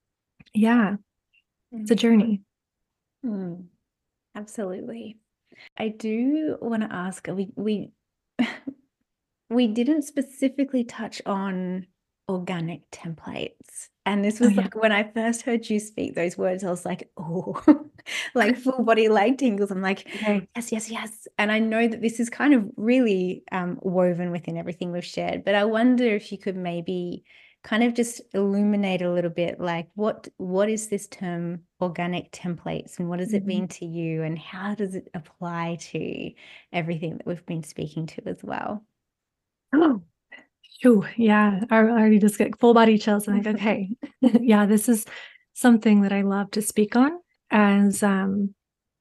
yeah, it's a journey. Mm, absolutely. I do want to ask, we we we didn't specifically touch on organic templates. And this Oh, was yeah. like when I first heard you speak those words, I was like, oh, like full body light tingles. I'm like, Okay. yes, yes, yes. And I know that this is kind of really um, woven within everything we've shared, but I wonder if you could maybe kind of just illuminate a little bit, like what what is this term organic templates and what does it Mhm. mean to you and how does it apply to everything that we've been speaking to as well? Oh, Ooh, yeah, I already just get full body chills. I'm like, okay, yeah, this is something that I love to speak on. As um,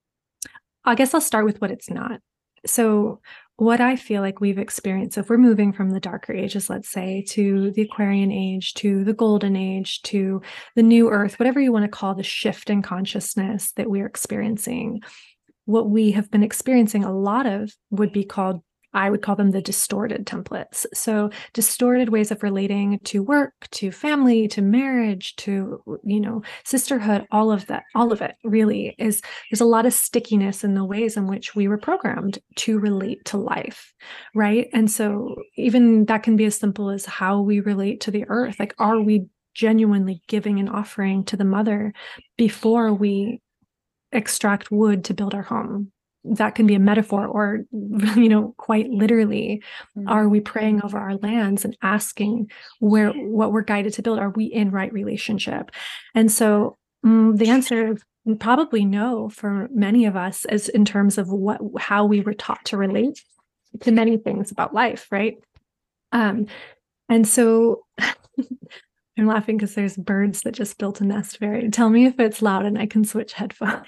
I guess I'll start with what it's not. So, what I feel like we've experienced, if we're moving from the darker ages, let's say, to the Aquarian age, to the golden age, to the new earth, whatever you want to call the shift in consciousness that we're experiencing, what we have been experiencing a lot of would be called, I would call them the distorted templates. So distorted ways of relating to work, to family, to marriage, to, you know, sisterhood, all of that, all of it really is, there's a lot of stickiness in the ways in which we were programmed to relate to life. Right. And so even that can be as simple as how we relate to the earth. Like, are we genuinely giving an offering to the mother before we extract wood to build our home? That can be a metaphor, or, you know, quite literally, are we praying over our lands and asking where what we're guided to build? Are we in right relationship? And so um, the answer is probably no for many of us, as in terms of what how we were taught to relate to many things about life, right? Um, and so I'm laughing because there's birds that just built a nest. Very. Tell me if it's loud and I can switch headphones.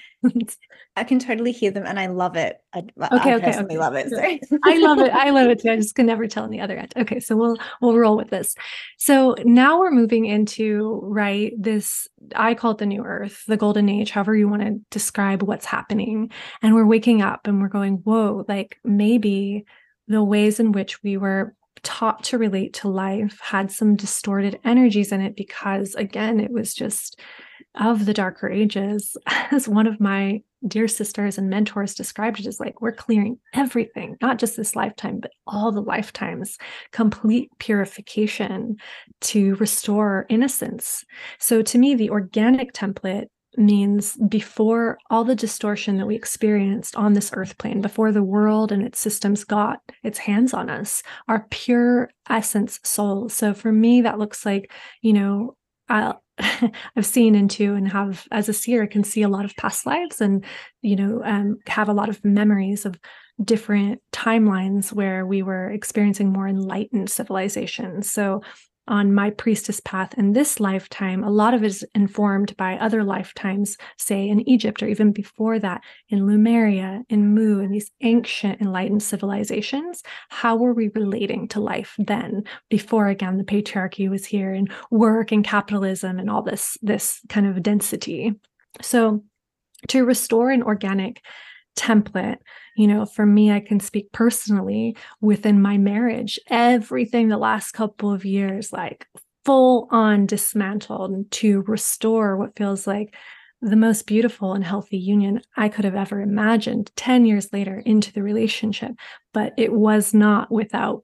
I can totally hear them and I love it. I, I Okay, okay, personally okay. love it. So. I love it. I love it too. I just can never tell on the other end. Okay, so we'll we'll roll with this. So now we're moving into, right, this, I call it the new earth, the golden age, however you want to describe what's happening. And we're waking up and we're going, whoa, like maybe the ways in which we were taught to relate to life had some distorted energies in it because, again, it was just of the darker ages. As one of my dear sisters and mentors described it, as like, we're clearing everything, not just this lifetime, but all the lifetimes, complete purification to restore innocence. So to me, the organic template means before all the distortion that we experienced on this earth plane, before the world and its systems got its hands on us, our pure essence souls. So for me, that looks like, you know, I'll, I've seen into and have, as a seer, I can see a lot of past lives and, you know, um, have a lot of memories of different timelines where we were experiencing more enlightened civilizations. So on my priestess path in this lifetime, a lot of it is informed by other lifetimes, say in Egypt, or even before that, in Lemuria, in Mu, in these ancient enlightened civilizations. How were we relating to life then, before, again, the patriarchy was here and work and capitalism and all this, this kind of density? So to restore an organic template, you know, for me, I can speak personally within my marriage, everything the last couple of years, like full on dismantled to restore what feels like the most beautiful and healthy union I could have ever imagined ten years later into the relationship. But it was not without,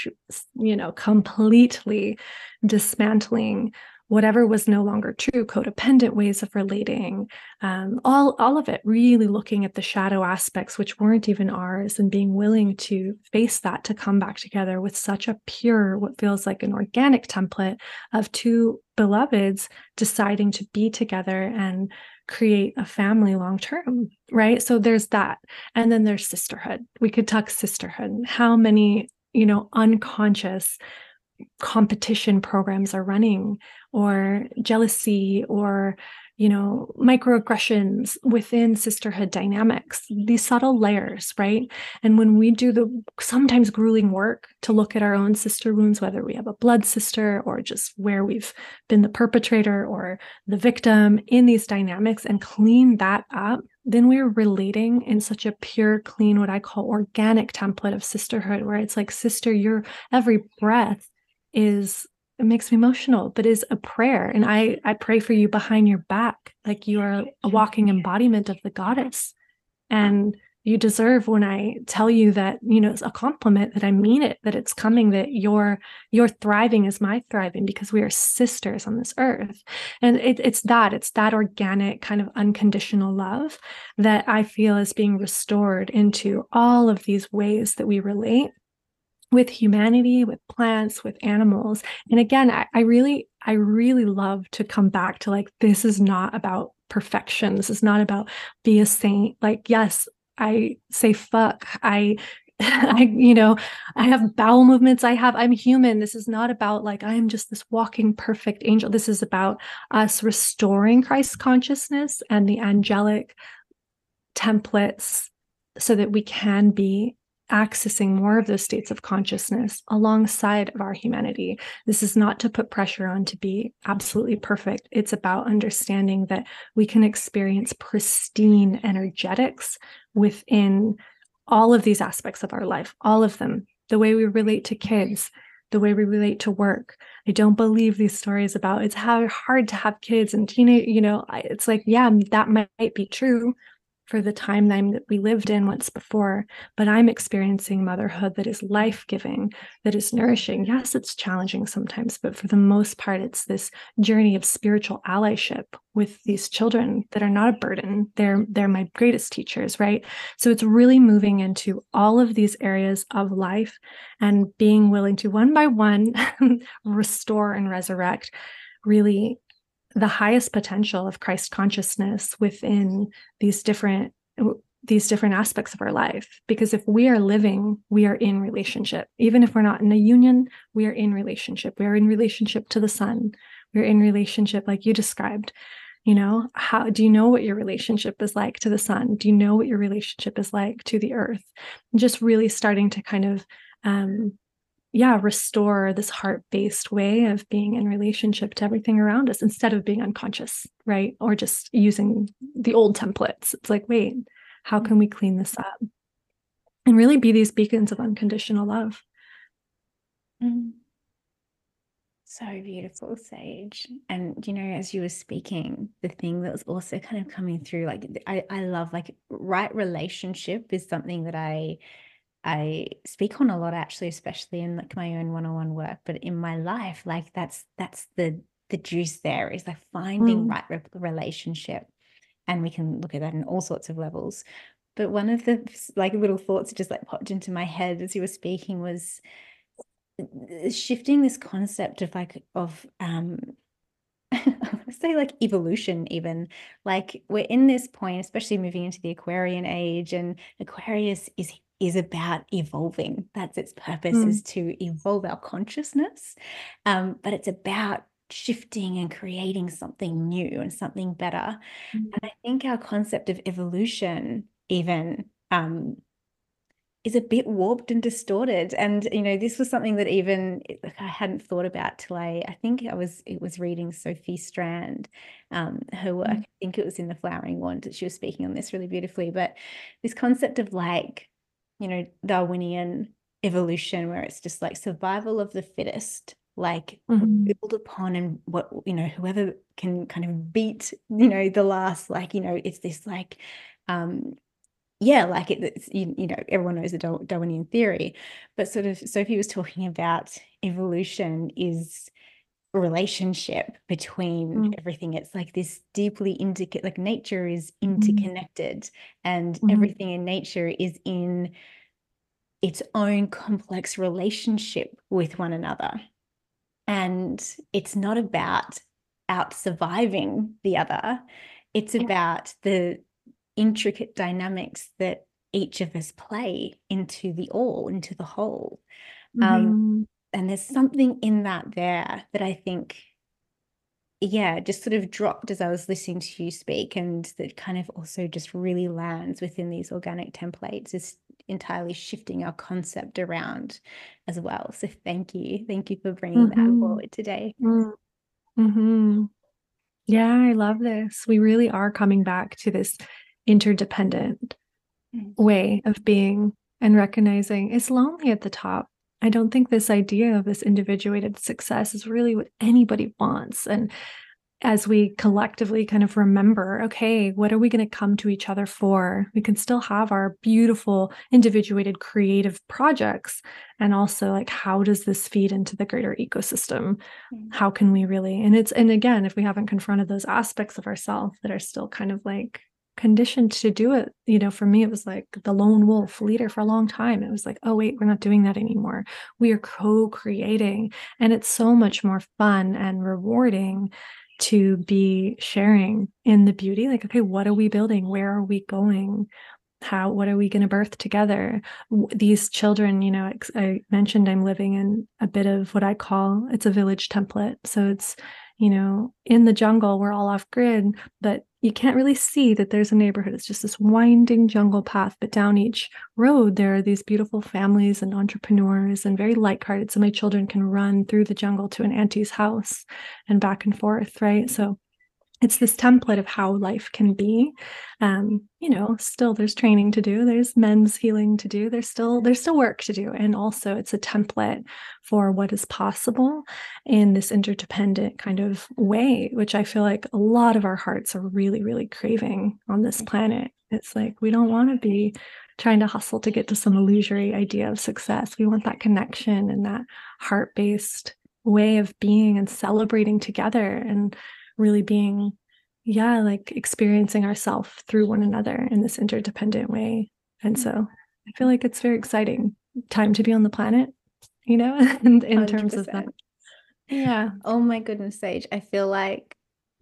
you know, completely dismantling whatever was no longer true, codependent ways of relating, um, all, all of it, really looking at the shadow aspects, which weren't even ours, and being willing to face that, to come back together with such a pure, what feels like an organic template of two beloveds deciding to be together and create a family long term, right? So there's that. And then there's sisterhood. We could talk sisterhood. How many, you know, unconscious competition programs are running, or jealousy, or, you know, microaggressions within sisterhood dynamics, these subtle layers, right? And when we do the sometimes grueling work to look at our own sister wounds, whether we have a blood sister or just where we've been the perpetrator or the victim in these dynamics, and clean that up, then we're relating in such a pure, clean, what I call organic template of sisterhood, where it's like, sister, your every breath is, it makes me emotional, but is a prayer. And I, I pray for you behind your back, like you are a walking embodiment of the goddess. And you deserve, when I tell you that, you know, it's a compliment, that I mean it, that it's coming, that your, your thriving is my thriving, because we are sisters on this earth. And it, it's that, it's that organic kind of unconditional love that I feel is being restored into all of these ways that we relate with humanity, with plants, with animals. And again, I, I really, I really love to come back to, like, this is not about perfection. This is not about be a saint. Like, yes, I say fuck. I, I, you know, I have bowel movements. I have, I'm human. This is not about like, I'm just this walking perfect angel. This is about us restoring Christ's consciousness and the angelic templates so that we can be accessing more of those states of consciousness alongside of our humanity. This is not to put pressure on to be absolutely perfect. It's about understanding that we can experience pristine energetics within all of these aspects of our life, all of them, the way we relate to kids, the way we relate to work. I don't believe these stories about it's how hard to have kids and teenage, you know, it's like, yeah, that might be true for the timeline that we lived in once before, but I'm experiencing motherhood that is life-giving, that is nourishing. Yes, it's challenging sometimes, but for the most part, it's this journey of spiritual allyship with these children that are not a burden. They're, they're my greatest teachers, right? So it's really moving into all of these areas of life and being willing to, one by one, restore and resurrect really the highest potential of Christ consciousness within these different these different aspects of our life. Because if we are living, we are in relationship. Even if we're not in a union, we are in relationship. We are in relationship to the sun. we're in relationship like you described. You know, how do you know what your relationship is like to the sun? Do you know what your relationship is like to the earth? And just really starting to kind of, um, yeah, restore this heart-based way of being in relationship to everything around us instead of being unconscious, right? Or just using the old templates. It's like, wait, how can we clean this up? And really be these beacons of unconditional love. Mm. So beautiful, Sage. And, you know, as you were speaking, the thing that was also kind of coming through, like, I, I love, like, right relationship is something that I, I speak on a lot, actually, especially in like my own one-on-one work, but in my life, like that's, that's the, the juice there is like finding Mm. right re- relationship. And we can look at that in all sorts of levels. But one of the like little thoughts that just like popped into my head as you were speaking was shifting this concept of like of um I want to say like evolution, even like we're in this point, especially moving into the Aquarian age, and Aquarius is is about evolving. That's its purpose, Mm. is to evolve our consciousness, um, but it's about shifting and creating something new and something better. Mm. And I think our concept of evolution even um, is a bit warped and distorted. And, you know, this was something that even like, I hadn't thought about till I, I think I was, it was reading Sophie Strand, um, her work. Mm. I think it was in The Flowering Wand that she was speaking on this really beautifully. But this concept of like, you know, Darwinian evolution, where it's just like survival of the fittest, like Mm-hmm. build upon and what, you know, whoever can kind of beat, you know, the last, like, you know, it's this like, um, yeah, like it, it's, you, you know, everyone knows the Darwinian theory, but sort of Sophie was talking about evolution is a relationship between Mm. everything. It's like this deeply indica like nature is Mm. interconnected, and Mm. everything in nature is in its own complex relationship with one another. And it's not about out surviving the other. It's about the intricate dynamics that each of us play into the all, into the whole. Um, Mm-hmm. and there's something in that there that I think, yeah, just sort of dropped as I was listening to you speak, and that kind of also just really lands within these organic templates, is entirely shifting our concept around as well. So thank you. Thank you for bringing that Mm-hmm. forward today. Mm-hmm. Yeah, I love this. We really are coming back to this interdependent Mm. way of being and recognizing it's lonely at the top. I don't think this idea of this individuated success is really what anybody wants. And as we collectively kind of remember, okay, what are we going to come to each other for? We can still have our beautiful, individuated, creative projects. And also, like, how does this feed into the greater ecosystem? Mm. How can we really? And it's, and again, if we haven't confronted those aspects of ourselves that are still kind of like conditioned to do it, you know, for me, it was like the lone wolf leader for a long time. It was like, oh, wait, we're not doing that anymore. We are co creating. And it's so much more fun and rewarding to be sharing in the beauty, like, okay, what are we building? Where are we going? How, what are we going to birth together? These children, you know, I mentioned I'm living in a bit of what I call, it's a village template. So it's, you know, in the jungle, we're all off grid, but you can't really see that there's a neighborhood. It's just this winding jungle path, but down each road, there are these beautiful families and entrepreneurs and very lighthearted. So my children can run through the jungle to an auntie's house and back and forth, right? So it's this template of how life can be. Um, you know, still there's training to do, there's men's healing to do, there's still there's still work to do. And also it's a template for what is possible in this interdependent kind of way, which I feel like a lot of our hearts are really, really craving on this planet. It's like we don't want to be trying to hustle to get to some illusory idea of success. We want that connection and that heart-based way of being and celebrating together and really being, yeah, like experiencing ourselves through one another in this interdependent way. And so I feel like it's very exciting time to be on the planet, you know, in, in terms of that. Yeah. Oh my goodness, Sage. I feel like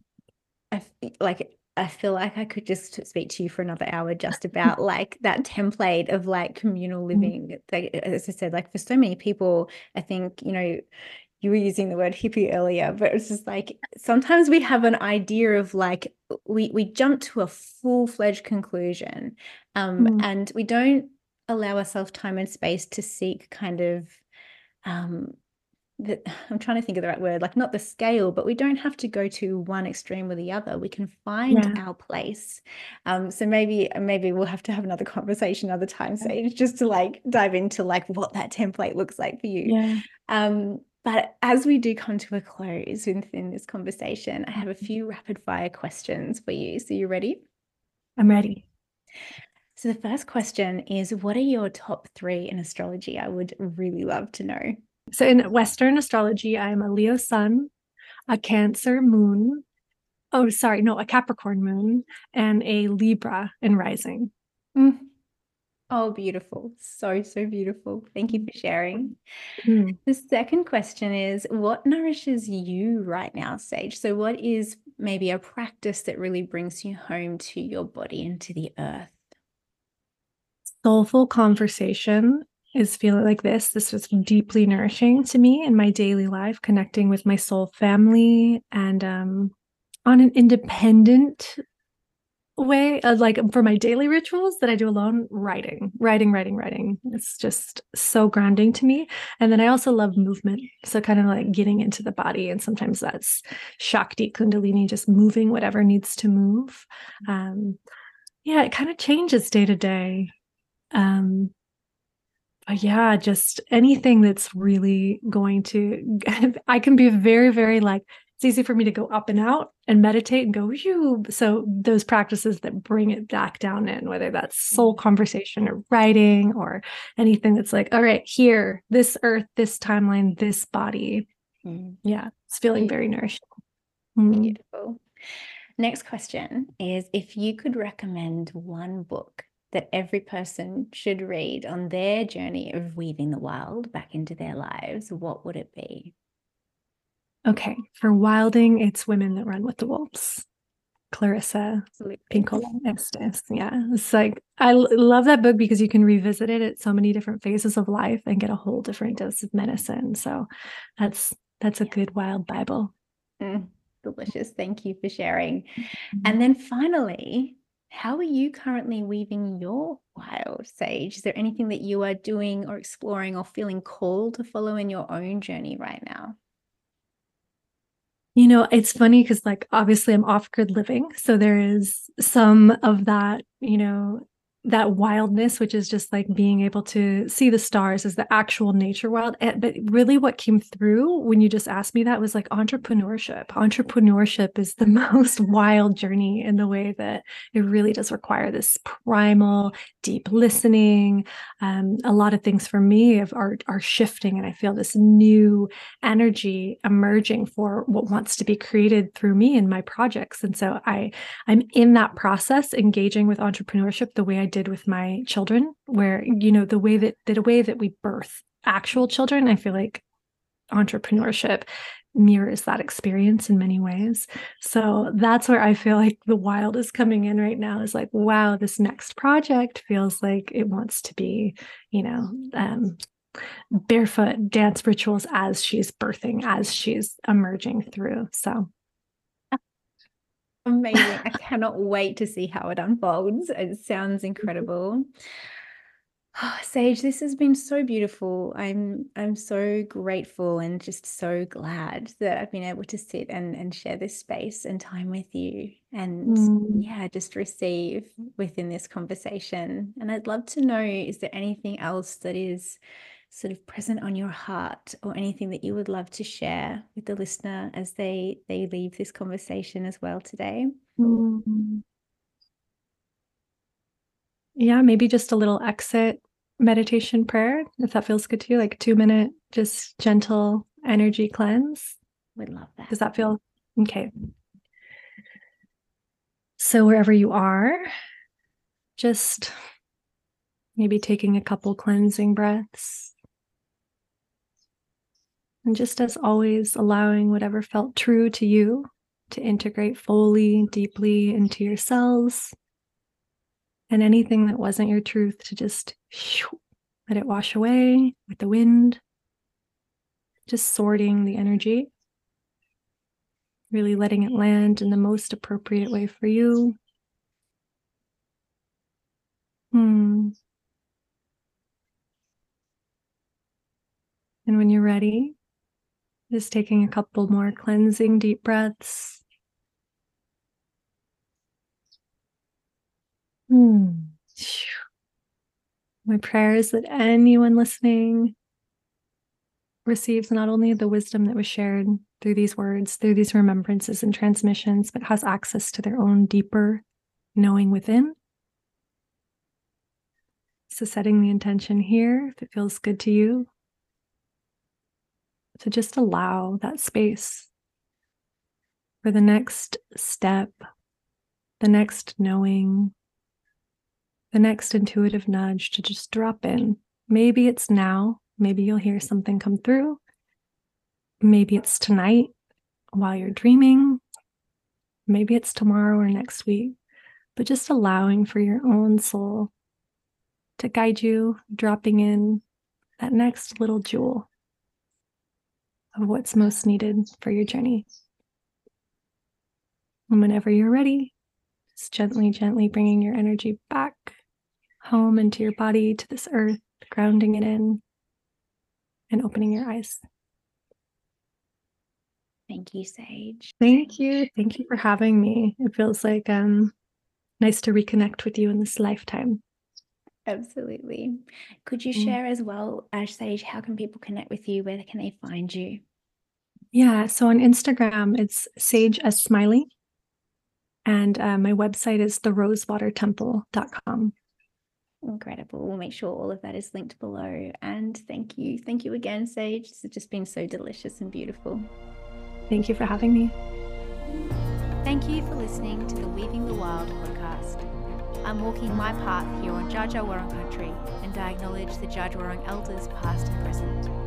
I like I feel like I could just speak to you for another hour just about like that template of like communal living. Like, as I said, like for so many people, I think, you know, you were using the word hippie earlier, but it's just like sometimes we have an idea of like we we jump to a full-fledged conclusion, um, Mm. and we don't allow ourselves time and space to seek kind of um the, I'm trying to think of the right word, like not the scale, but we don't have to go to one extreme or the other. We can find Yeah. our place. Um, so maybe maybe we'll have to have another conversation another time, Sage, just to like dive into like what that template looks like for you. Yeah. Um, but as we do come to a close within this conversation, I have a few rapid fire questions for you. So you ready? I'm ready. So the first question is, what are your top three in astrology? I would really love to know. So in Western astrology, I'm a Leo sun, a Cancer moon. Oh, sorry, no, a Capricorn moon and a Libra in rising. Mm. Oh, beautiful. So, so beautiful. Thank you for sharing. Mm. The second question is, what nourishes you right now, Sage? So what is maybe a practice that really brings you home to your body and to the earth? Soulful conversation is feeling like this. This was deeply nourishing to me in my daily life, connecting with my soul family and um, on an independent way, uh, like for my daily rituals that I do alone, writing, writing, writing, writing. It's just so grounding to me. And then I also love movement. So kind of like getting into the body. And sometimes that's Shakti, Kundalini, just moving whatever needs to move. Um, yeah, it kind of changes day to day. Um, but yeah, just anything that's really going to, I can be very, very like, it's easy for me to go up and out and meditate and go, Phew. So those practices that bring it back down in, whether that's soul conversation or writing or anything that's like, all right, here, this earth, this timeline, this body. Mm. Yeah, it's feeling very nourishing. Mm. Beautiful. Next question is, if you could recommend one book that every person should read on their journey of weaving the wild back into their lives, what would it be? Okay, for wilding, it's Women That Run with the Wolves. Clarissa Pinkola Estes. Yeah, it's like I l- love that book because you can revisit it at so many different phases of life and get a whole different dose of medicine. So that's that's a good wild Bible. Mm, delicious. Thank you for sharing. Mm-hmm. And then finally, how are you currently weaving your wild, Sage? Is there anything that you are doing or exploring or feeling called to follow in your own journey right now? You know, it's funny because, like, obviously I'm off grid living. So there is some of that, you know, that wildness, which is just like being able to see the stars as the actual nature wild. But really, what came through when you just asked me that was like entrepreneurship. Entrepreneurship is the most wild journey in the way that it really does require this primal, deep listening. Um, a lot of things for me are, are shifting, and I feel this new energy emerging for what wants to be created through me and my projects. And so I I'm in that process, engaging with entrepreneurship the way I did with my children, where, you know, the way that the way that we birth actual children, I feel like entrepreneurship mirrors that experience in many ways. So that's where I feel like the wild is coming in right now, is like, wow, this next project feels like it wants to be, you know, um, barefoot dance rituals as she's birthing, as she's emerging through. So Amazing. I cannot wait to see how it unfolds. It sounds incredible. Oh, Sage, this has been so beautiful. I'm I'm so grateful and just so glad that I've been able to sit and, and share this space and time with you and mm. yeah, just receive within this conversation. And I'd love to know, is there anything else that is sort of present on your heart or anything that you would love to share with the listener as they they leave this conversation as well today? Mm. Yeah, maybe just a little exit meditation prayer, if that feels good to you, like a two minute, just gentle energy cleanse. Would love that. Does that feel okay? So wherever you are, just maybe taking a couple cleansing breaths. And just as always, allowing whatever felt true to you to integrate fully, deeply into your cells. And anything that wasn't your truth to just let it wash away with the wind. just sorting the energy, really letting it land in the most appropriate way for you. Hmm. And when you're ready, just taking a couple more cleansing deep breaths. Hmm. My prayer is that anyone listening receives not only the wisdom that was shared through these words, through these remembrances and transmissions, but has access to their own deeper knowing within. So setting the intention here, if it feels good to you, to just allow that space for the next step, the next knowing, the next intuitive nudge to just drop in. Maybe it's now, maybe you'll hear something come through. Maybe it's tonight while you're dreaming. Maybe it's tomorrow or next week, but just allowing for your own soul to guide you, dropping in that next little jewel of what's most needed for your journey. And whenever you're ready, just gently, gently bringing your energy back home into your body, to this earth, grounding it in, and opening your eyes. Thank you, Sage. Thank you. Thank you for having me. It feels like um nice to reconnect with you in this lifetime. Absolutely. Could you Mm. share as well, uh, Sage, how can people connect with you? Where can they find you? Yeah, so on Instagram, it's Sage as Smiley. And uh, my website is the rosewater temple dot com. Incredible. We'll make sure all of that is linked below. And thank you. Thank you again, Sage. This has just been so delicious and beautiful. Thank you for having me. Thank you for listening to the Weaving the Wild podcast. I'm walking my path here on Dja Dja Wurrung country, and I acknowledge the Dja Dja Wurrung elders past and present.